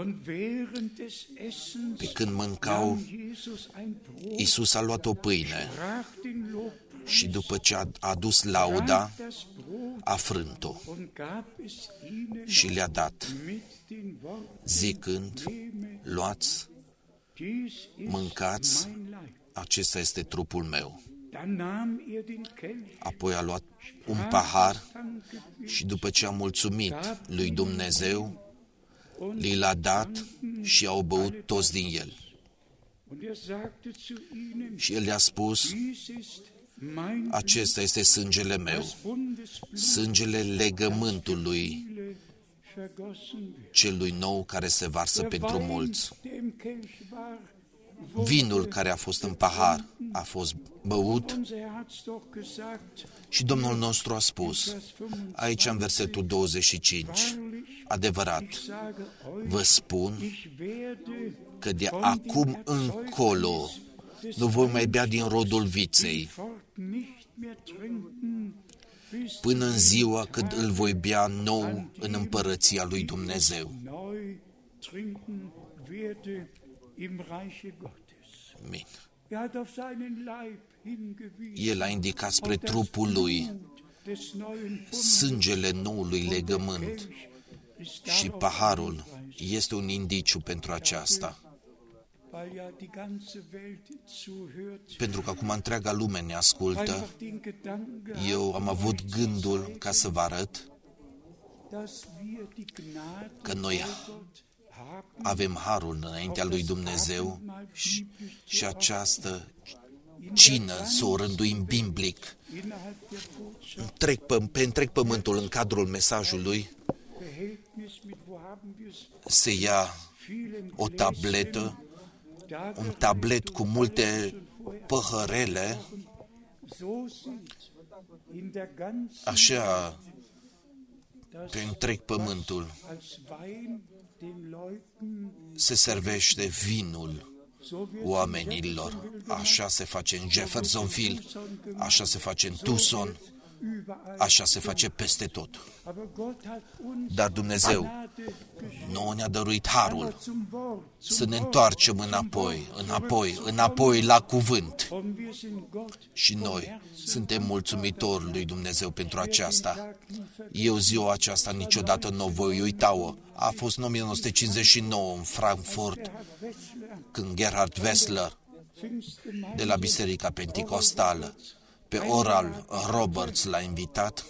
Pe când mâncau, Iisus a luat o pâine și după ce a adus lauda, a frânt-o și le-a dat, zicând, luați, mâncați, acesta este trupul meu. Apoi a luat un pahar și după ce a mulțumit lui Dumnezeu, li l-a dat și au băut toți din el. Și el le-a spus, acesta este sângele meu, sângele legământului celui nou care se varsă pentru mulți. Vinul care a fost în pahar a fost băut și Domnul nostru a spus, aici în versetul 25, adevărat, vă spun că de acum încolo nu voi mai bea din rodul viței, până în ziua când îl voi bea nou în împărăția lui Dumnezeu. Amin. El a indicat spre trupul lui, sângele noului legământ, și paharul este un indiciu pentru aceasta. Pentru că acum întreaga lume ne ascultă, eu am avut gândul ca să vă arăt că noi avem harul înaintea lui Dumnezeu și această cină să o rânduim biblic pe întreg pământul în cadrul mesajului. Se ia o tabletă, un tablet cu multe păhărele, așa pe întreg pământul se servește vinul oamenilor. Așa se face în Jeffersonville, așa se face în Tucson, așa se face peste tot. Dar Dumnezeu nouă ne-a dăruit harul să ne întoarcem înapoi la cuvânt. Și noi suntem mulțumitori lui Dumnezeu pentru aceasta. Eu ziua aceasta niciodată nu o voi uita-o. A fost în 1959 în Frankfurt, când Gerhard Wessler, de la Biserica Pentecostală, pe Oral Roberts l-a invitat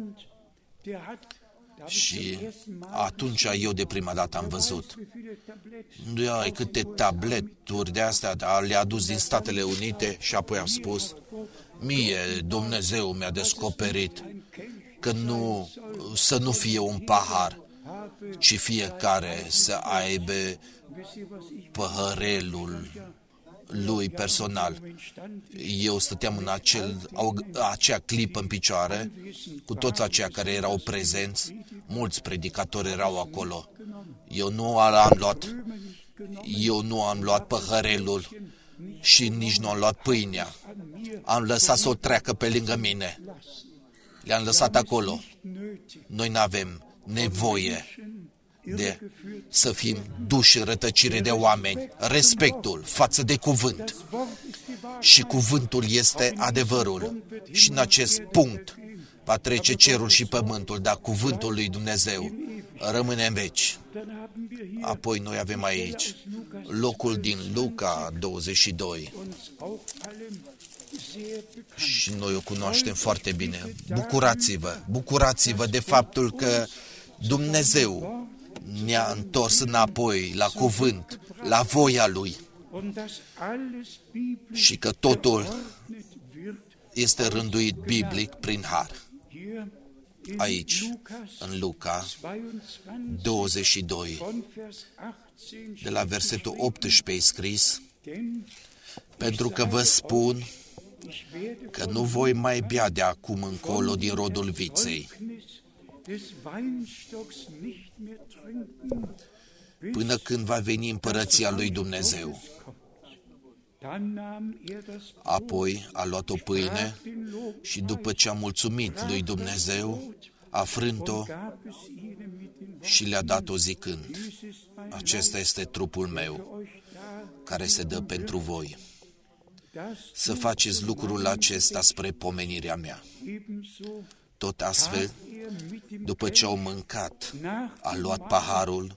și atunci eu de prima dată am văzut. Ai câte tableturi de astea le-a adus din Statele Unite și apoi a spus, mie Dumnezeu mi-a descoperit că să nu fie un pahar, ci fiecare să aibă păhărelul lui personal. Eu stăteam în acea clipă în picioare, cu toți aceia care erau prezenți, mulți predicatori erau acolo. Eu nu am luat păhărelul și nici nu am luat pâinea. Am lăsat să o treacă pe lângă mine. Le-am lăsat acolo. Noi nu avem nevoie de să fim duși în rătăcire de oameni. Respectul față de cuvânt. Și cuvântul este adevărul. Și în acest punct va trece cerul și pământul, dar cuvântul lui Dumnezeu rămâne în veci. Apoi noi avem aici locul din Luca 22. Și noi o cunoaștem foarte bine. Bucurați-vă de faptul că Dumnezeu ne-a întors înapoi la cuvânt, la voia Lui și că totul este rânduit biblic prin har. Aici, în Luca 22, de la versetul 18 scris: pentru că vă spun că nu voi mai bea de acum încolo din rodul viței, până când va veni împărăția lui Dumnezeu. Apoi a luat o pâine și după ce a mulțumit lui Dumnezeu, a frânt-o și le-a dat-o zicând: acesta este trupul meu, care se dă pentru voi. Să faceți lucrul acesta spre pomenirea mea. Tot astfel, după ce au mâncat, a luat paharul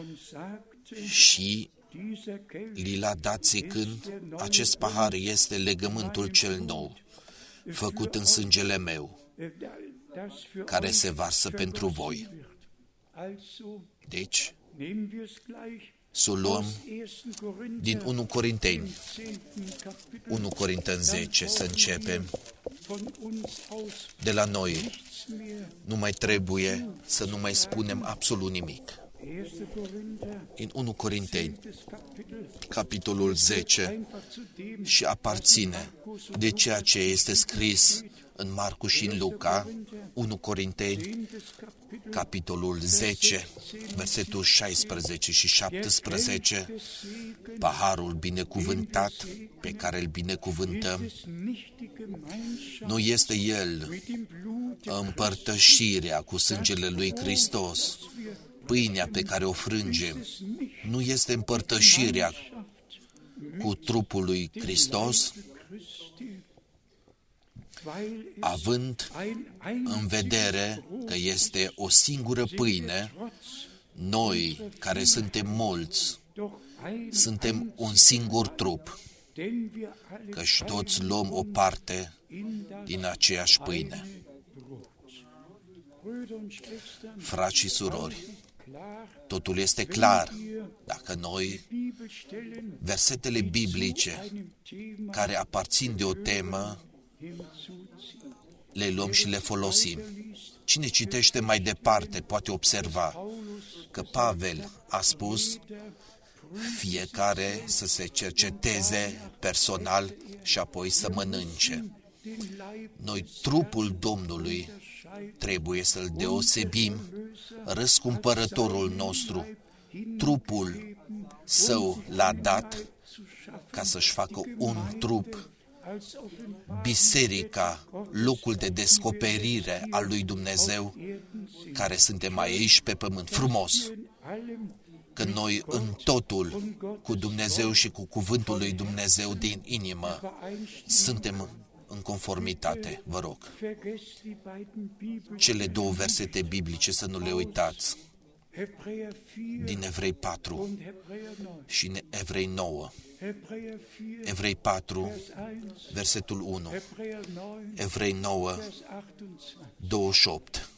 și li l-a dat zicând: acest pahar este legământul cel nou, făcut în sângele meu, care se varsă pentru voi. Deci, să o luăm din 1 Corinteni 10, să începem. De la noi nu mai trebuie să nu mai spunem absolut nimic. În 1 Corinteni, capitolul 10, și aparține de ceea ce este scris în Marcu și în Luca. 1 Corinteni, capitolul 10, versetul 16 și 17, paharul binecuvântat pe care îl binecuvântăm, nu este el împărtășirea cu sângele lui Hristos. Pâinea pe care o frângem nu este împărtășirea cu trupul lui Hristos, având în vedere că este o singură pâine, noi, care suntem mulți, suntem un singur trup, căci toți luăm o parte din aceeași pâine. Frați și surori, totul este clar dacă noi versetele biblice care aparțin de o temă le luăm și le folosim. Cine citește mai departe poate observa că Pavel a spus fiecare să se cerceteze personal și apoi să mănânce. Noi, trupul Domnului, trebuie să-l deosebim. Răscumpărătorul nostru, trupul său l-a dat ca să-și facă un trup. Biserica, locul de descoperire al lui Dumnezeu, care suntem aici pe pământ. Frumos că noi în totul, cu Dumnezeu și cu cuvântul lui Dumnezeu din inimă, suntem în conformitate. Vă rog, cele două versete biblice să nu le uitați, din Evrei 4 și Evrei 9. Evrei 4, versetul 1, Evrei 9, 28.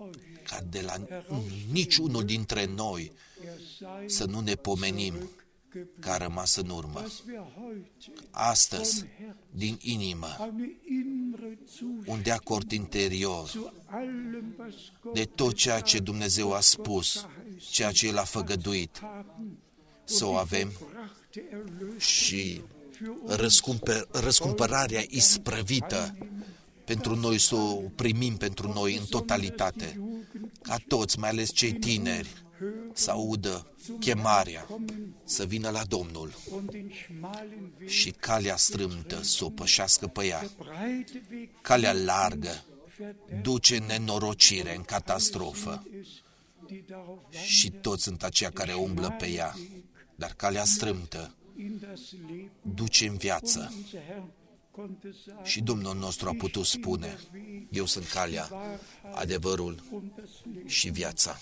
Ca de la niciunul dintre noi să nu ne pomenim că a rămas în urmă. Astăzi, din inimă, un de acord interior de tot ceea ce Dumnezeu a spus, ceea ce El a făgăduit, să o avem și răscumpărarea isprăvită pentru noi, să o primim pentru noi în totalitate, ca toți, mai ales cei tineri, să audă chemarea, să vină la Domnul și calea strâmtă să o pășească pe ea. Calea largă duce în nenorocire, în catastrofă și toți sunt aceia care umblă pe ea, dar calea strâmtă duce în viață. Și Domnul nostru a putut spune: eu sunt calea, adevărul și viața.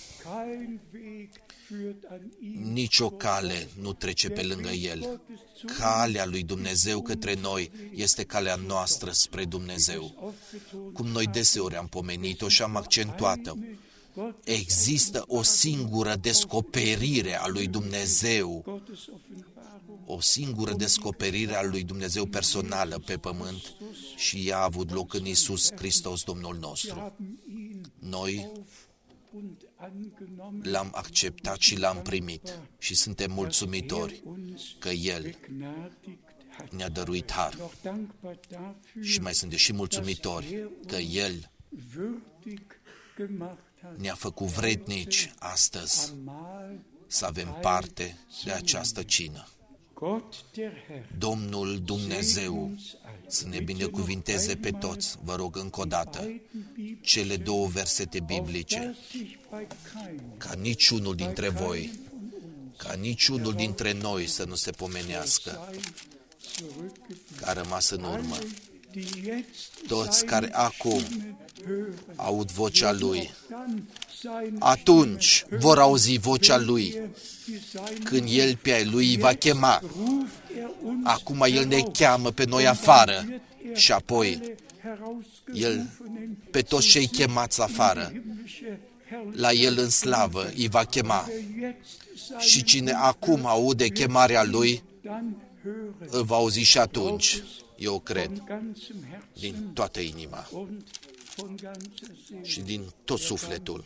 Nici o cale nu trece pe lângă El. Calea lui Dumnezeu către noi este calea noastră spre Dumnezeu. Cum noi deseori am pomenit-o și am accentuat-o, există o singură descoperire a lui Dumnezeu, o singură descoperire a lui Dumnezeu personală pe pământ și ea a avut loc în Iisus Hristos, Domnul nostru. Noi l-am acceptat și l-am primit și suntem mulțumitori că El ne-a dăruit har. Și mai suntem și mulțumitori că El ne-a făcut vrednici astăzi să avem parte de această cină. Domnul Dumnezeu să ne binecuvinteze pe toți. Vă rog încă o dată cele două versete biblice, ca niciunul dintre voi, ca niciunul dintre noi să nu se pomenească că a rămas în urmă. Toți care acum aud vocea Lui, atunci vor auzi vocea Lui, când El pe ai Lui îi va chema. Acum El ne cheamă pe noi afară și apoi El pe toți cei chemați afară, la El în slavă îi va chema. Și cine acum aude chemarea Lui, îl va auzi și atunci. Eu cred din toată inima și din tot sufletul.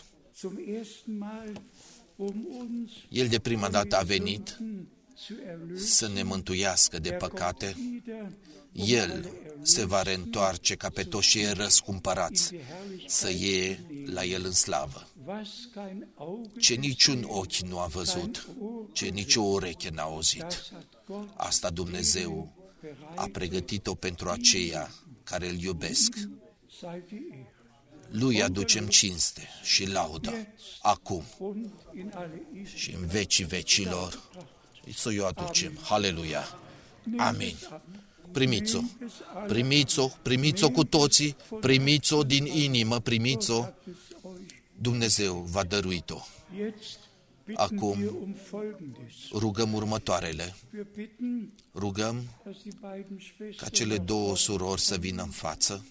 El de prima dată a venit să ne mântuiască de păcate. El se va reîntoarce ca pe toți cei răscumpărați să iei la El în slavă. Ce niciun ochi nu a văzut, ce nici o ureche n-a auzit, asta Dumnezeu a pregătit-o pentru aceia care Îl iubesc. Lui aducem cinste și laudă, acum și în vecii vecilor. Să o aducem. Haleluia! Amin! Primiți-o! Primiți-o! Primiți-o cu toții! Primiți-o din inimă! Primiți-o! Dumnezeu v-a dăruit-o. Acum rugăm următoarele. Rugăm ca cele două surori să vină în față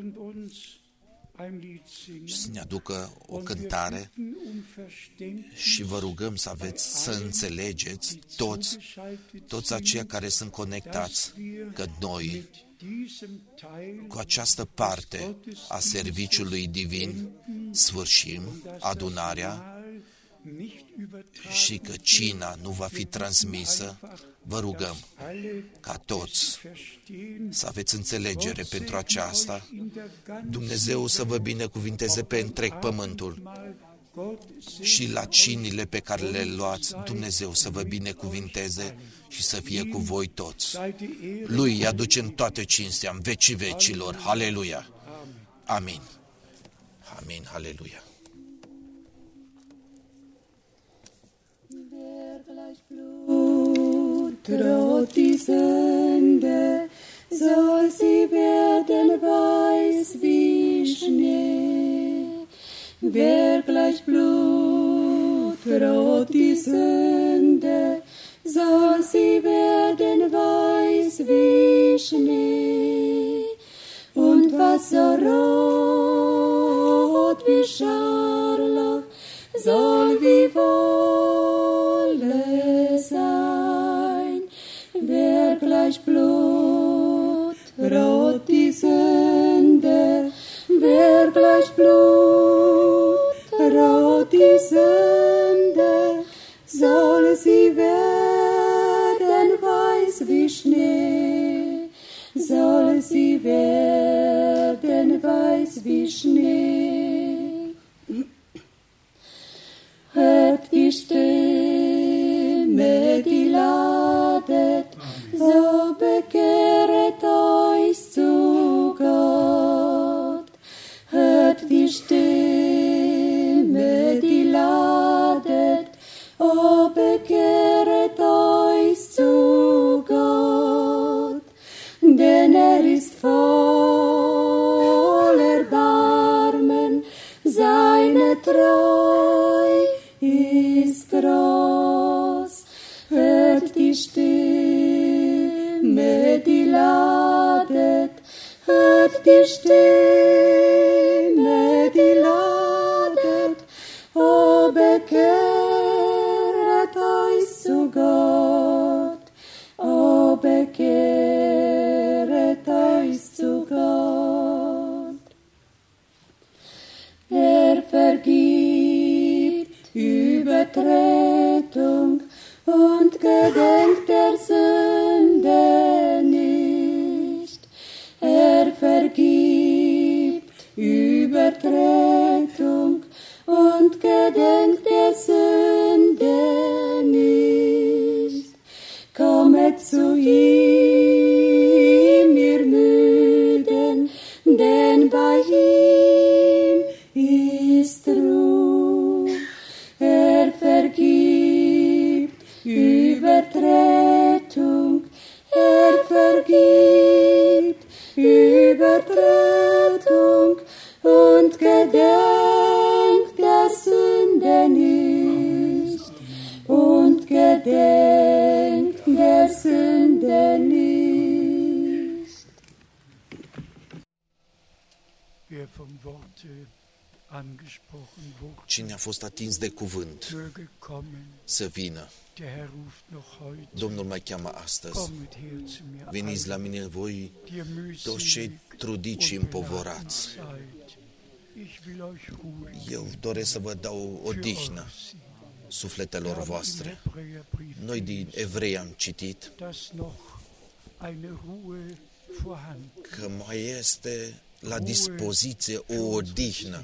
și să ne aducă o cântare și vă rugăm să înțelegeți toți aceia care sunt conectați, că noi cu această parte a serviciului divin sfârșim adunarea și că cina nu va fi transmisă. Vă rugăm ca toți să aveți înțelegere pentru aceasta. Dumnezeu să vă binecuvinteze pe întreg pământul și la cinile pe care le luați, Dumnezeu să vă binecuvinteze și să fie cu voi toți. Lui îi aducem toate cinstea în vecii vecilor. Haleluia! Amin! Amin! Haleluia! Droht die Sünde, soll sie werden weiß wie Schnee. Wer gleich Blut droht die Sünde, soll sie werden weiß wie Schnee. Und wasserrot wie Scharlach soll wie Wolle sein. die Sünde, soll sie werden weiß wie Schnee, soll sie werden weiß wie Schnee. Hört die Stimme, die ladet, so bekehret euch zu Gott. Hört die Stimme, die ladet, o bekehret euch zu Gott. Denn ist voll Erbarmen, seine Treu ist groß. Hört die Stimme, die ladet, hört die Stimme, die ladet, o bekehret euch zu Gott, o bekehret euch zu Gott. Vergibt Übertretung und gedenkt der Sünde nicht. Vergibt Übertretung und gedenkt der Sünde nicht. Kommet zu ihm, ihr Müden, denn bei ihm ist Ruhe. Vergibt Übertretung, vergibt Übertretung und gedenkt der Sünde nicht. Und gedenkt der Sünde nicht. Wer vom Worte angesprochen wurde, Cine a fost atins de cuvânt, möge kommen. să vină. Der Herr ruft noch heute. Domnul mă cheamă astăzi. Kommet her zu mir, Veniți la mine voi, die toți cei mühselig trudiți și und împovorați. beladen seid. Ich will euch Ruhe Eu doresc să vă dau odihnă sufletelor voastre. Noi din Evrei am citit dass noch eine Ruhe vorhanden că mai este la dispoziție o odihnă,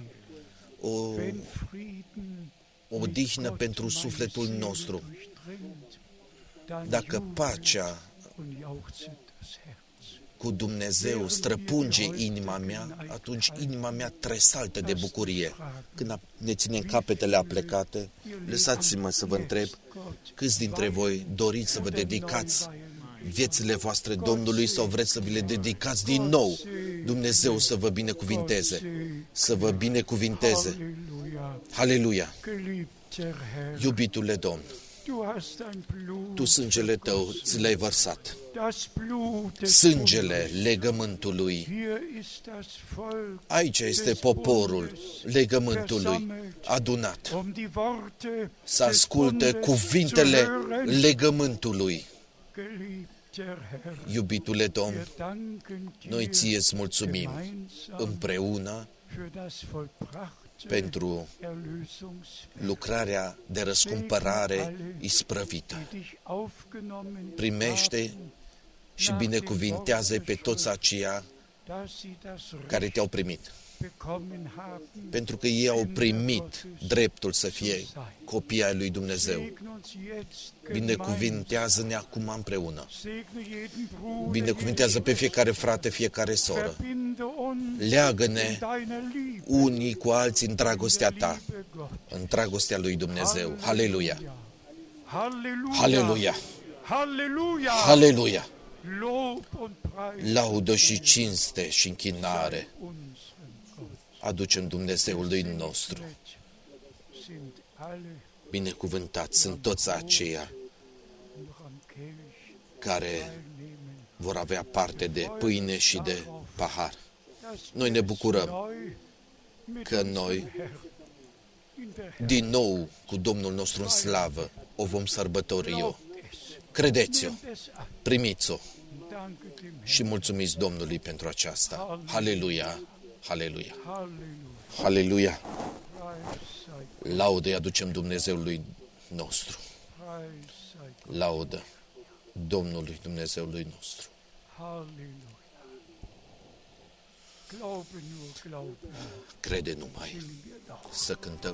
o wenn Frieden odihnă Gott pentru meine sufletul Seele nostru. durchdringt, dann Dacă jubelt pacea und jauchzet das Herz. cu Dumnezeu străpunge inima mea, atunci inima mea tresaltă de bucurie. Când ne ținem capetele aplecate, lăsați-mă să vă întreb, câți dintre voi doriți să vă dedicați viețile voastre Domnului sau vreți să vi le dedicați din nou? Dumnezeu să vă binecuvinteze, să vă binecuvinteze. Halleluja. Haleluia! Geliebter Herr, Iubitule Domn, du hast dein Blut, Tu sângele Tău ți l-ai vărsat, das Blut des sângele Bundes. legământului. Hier ist das Volk Aici este poporul legământului adunat um die Worte să des asculte Bundes cuvintele zu hören. legământului. Geliebter Herr, Iubitule Domn, wir danken dir noi ție îți mulțumim gemeinsam împreună für das vollbrachte pentru Erlösungswerk, lucrarea de răscumpărare isprăvită. die dich aufgenommen Primește haben, și binecuvintează pe toți aceia dass sie das care Recht te-au primit, bekommen haben. pentru că ei au primit dreptul să fie copii ai lui Dumnezeu. Segne uns jetzt Binecuvintează-ne acum împreună. Segne jeden Bruder, Binecuvintează pe fiecare frate, fiecare soră. verbinde uns Leagă-ne in deiner Liebe, unii cu alții în dragostea ta, liebe Gott. în dragostea lui Dumnezeu. Haleluia! Halleluja. Haleluia! Halleluja. Haleluia! Lob und Preis Laudă și cinste și închinare unserem Gott. aducem Dumnezeului nostru. Sind alle Binecuvântați sunt toți aceia noch am Kelch care teilnehmen. vor avea parte de pâine și de pahar. Das Noi ne bucurăm neu mit că noi, unserem Herrn in der din nou, cu Domnul nostru în slavă, o vom sărbători eu. Credeți-o, primiți-o Danke dem Herrn. și mulțumiți Domnului pentru aceasta. Haleluia! Haleluia! Halleluja. Haleluia! Preis sei Laudă îi aducem Dumnezeului nostru. Laudă Domnului Dumnezeului nostru. Halleluja. Glaube nur, glaube nur. Crede numai. Să cântăm.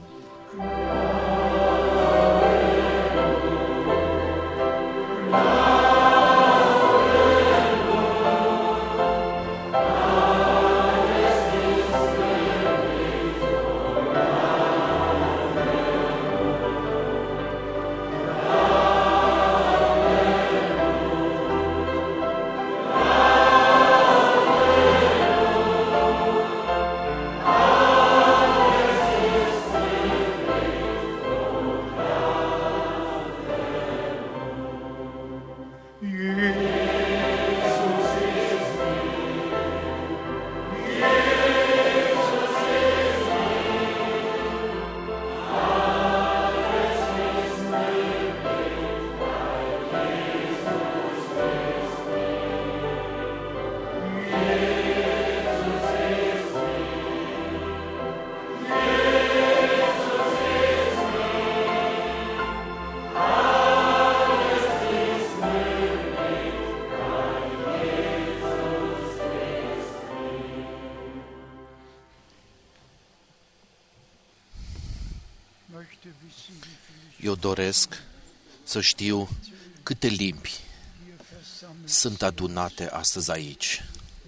Eu doresc să știu câte limbi sunt adunate astăzi aici.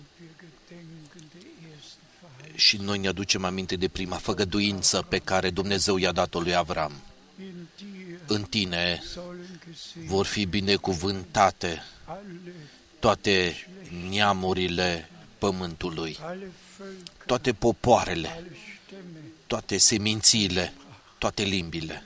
Și noi ne aducem aminte de prima făgăduință pe care Dumnezeu i-a dat-o lui Avram. În tine vor fi binecuvântate toate neamurile pământului, toate popoarele, toate semințiile, toate limbile.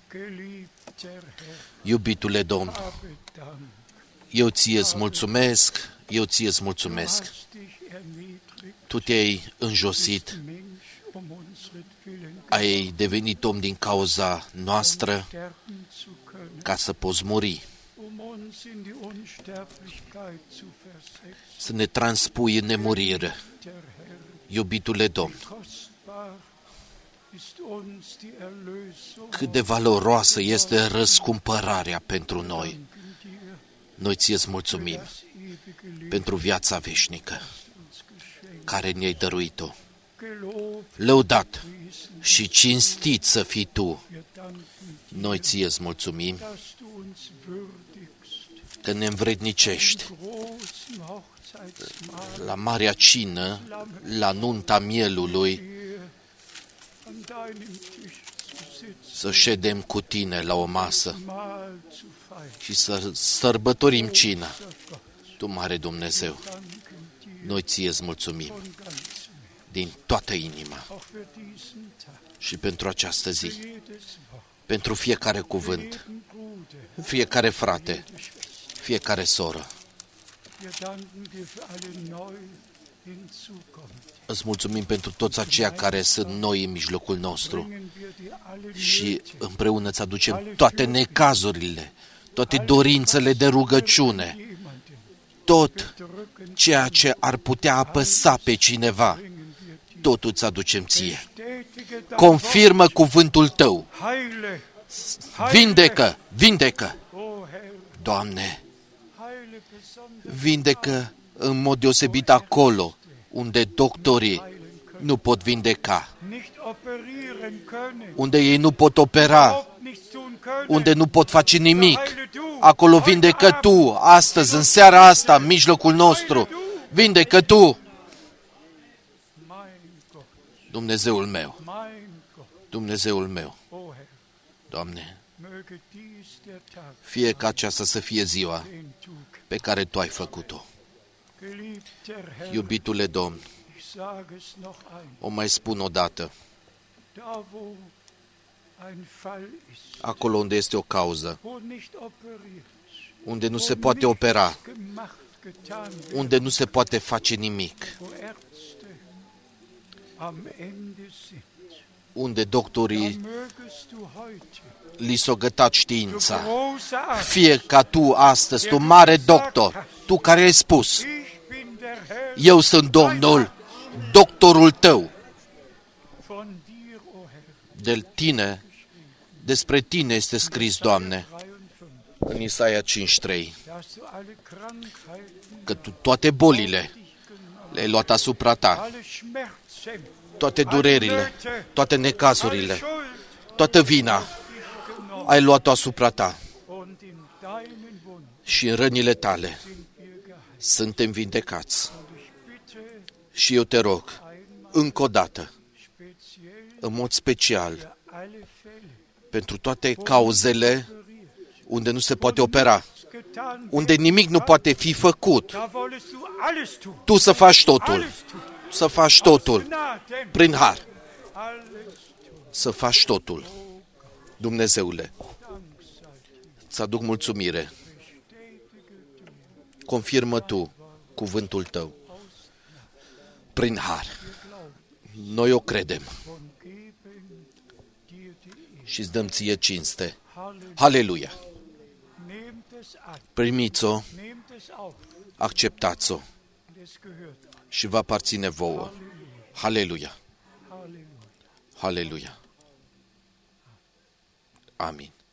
Iubitule Domn, eu ție-ți mulțumesc, eu ție-ți mulțumesc. Tu te-ai înjosit, ai devenit om din cauza noastră ca să poți muri, să ne transpui în nemurire. Iubitule Domn, cât de valoroasă este răscumpărarea pentru noi. Noi ție-ți mulțumim pentru viața veșnică care ne-ai dăruit-o. Lăudat și cinstit să fii Tu. Noi ție-ți mulțumim că ne învrednicești la marea cină, la nunta mielului, să ședem cu Tine la o masă și să sărbătorim cina. Tu, mare Dumnezeu, noi ție-ți mulțumim din toată inima și pentru această zi, pentru fiecare cuvânt, fiecare frate, fiecare soră. Îți mulțumim pentru toți aceia care sunt noi în mijlocul nostru și împreună îți aducem toate necazurile, toate dorințele de rugăciune, tot ceea ce ar putea apăsa pe cineva, totul îți aducem ție. Confirmă cuvântul Tău. Vindecă, vindecă. Doamne, vindecă în mod deosebit acolo unde doctorii nu pot vindeca, unde ei nu pot opera, unde nu pot face nimic. Acolo vindecă Tu, astăzi, în seara asta, în mijlocul nostru. Vindecă Tu. Dumnezeul meu, Dumnezeul meu. Doamne, fie ca aceasta să fie ziua pe care Tu ai făcut-o. Iubitule Domn, o mai spun o dată, acolo unde este o cauză, unde nu se poate opera, unde nu se poate face nimic, unde doctorii li s-o gătat știința. Fie ca Tu astăzi, Tu mare doctor, Tu care ai spus, eu sunt Domnul, doctorul Tău. De Tine Despre Tine este scris, Doamne, în Isaia 5:3, că Tu toate bolile le-ai luat asupra Ta, toate durerile, toate necazurile, toată vina ai luat-o asupra Ta și în rănile Tale suntem vindecați. Și eu te rog, încă o dată, în mod special, pentru toate cauzele unde nu se poate opera, unde nimic nu poate fi făcut, Tu să faci totul, să faci totul, prin har, să faci totul. Dumnezeule, îți aduc mulțumire. Confirmă Tu cuvântul Tău prin har. Noi o credem și îți dăm Ție cinste. Haleluia! Primiți-o, acceptați-o și va aparține vouă. Haleluia! Haleluia! Amin.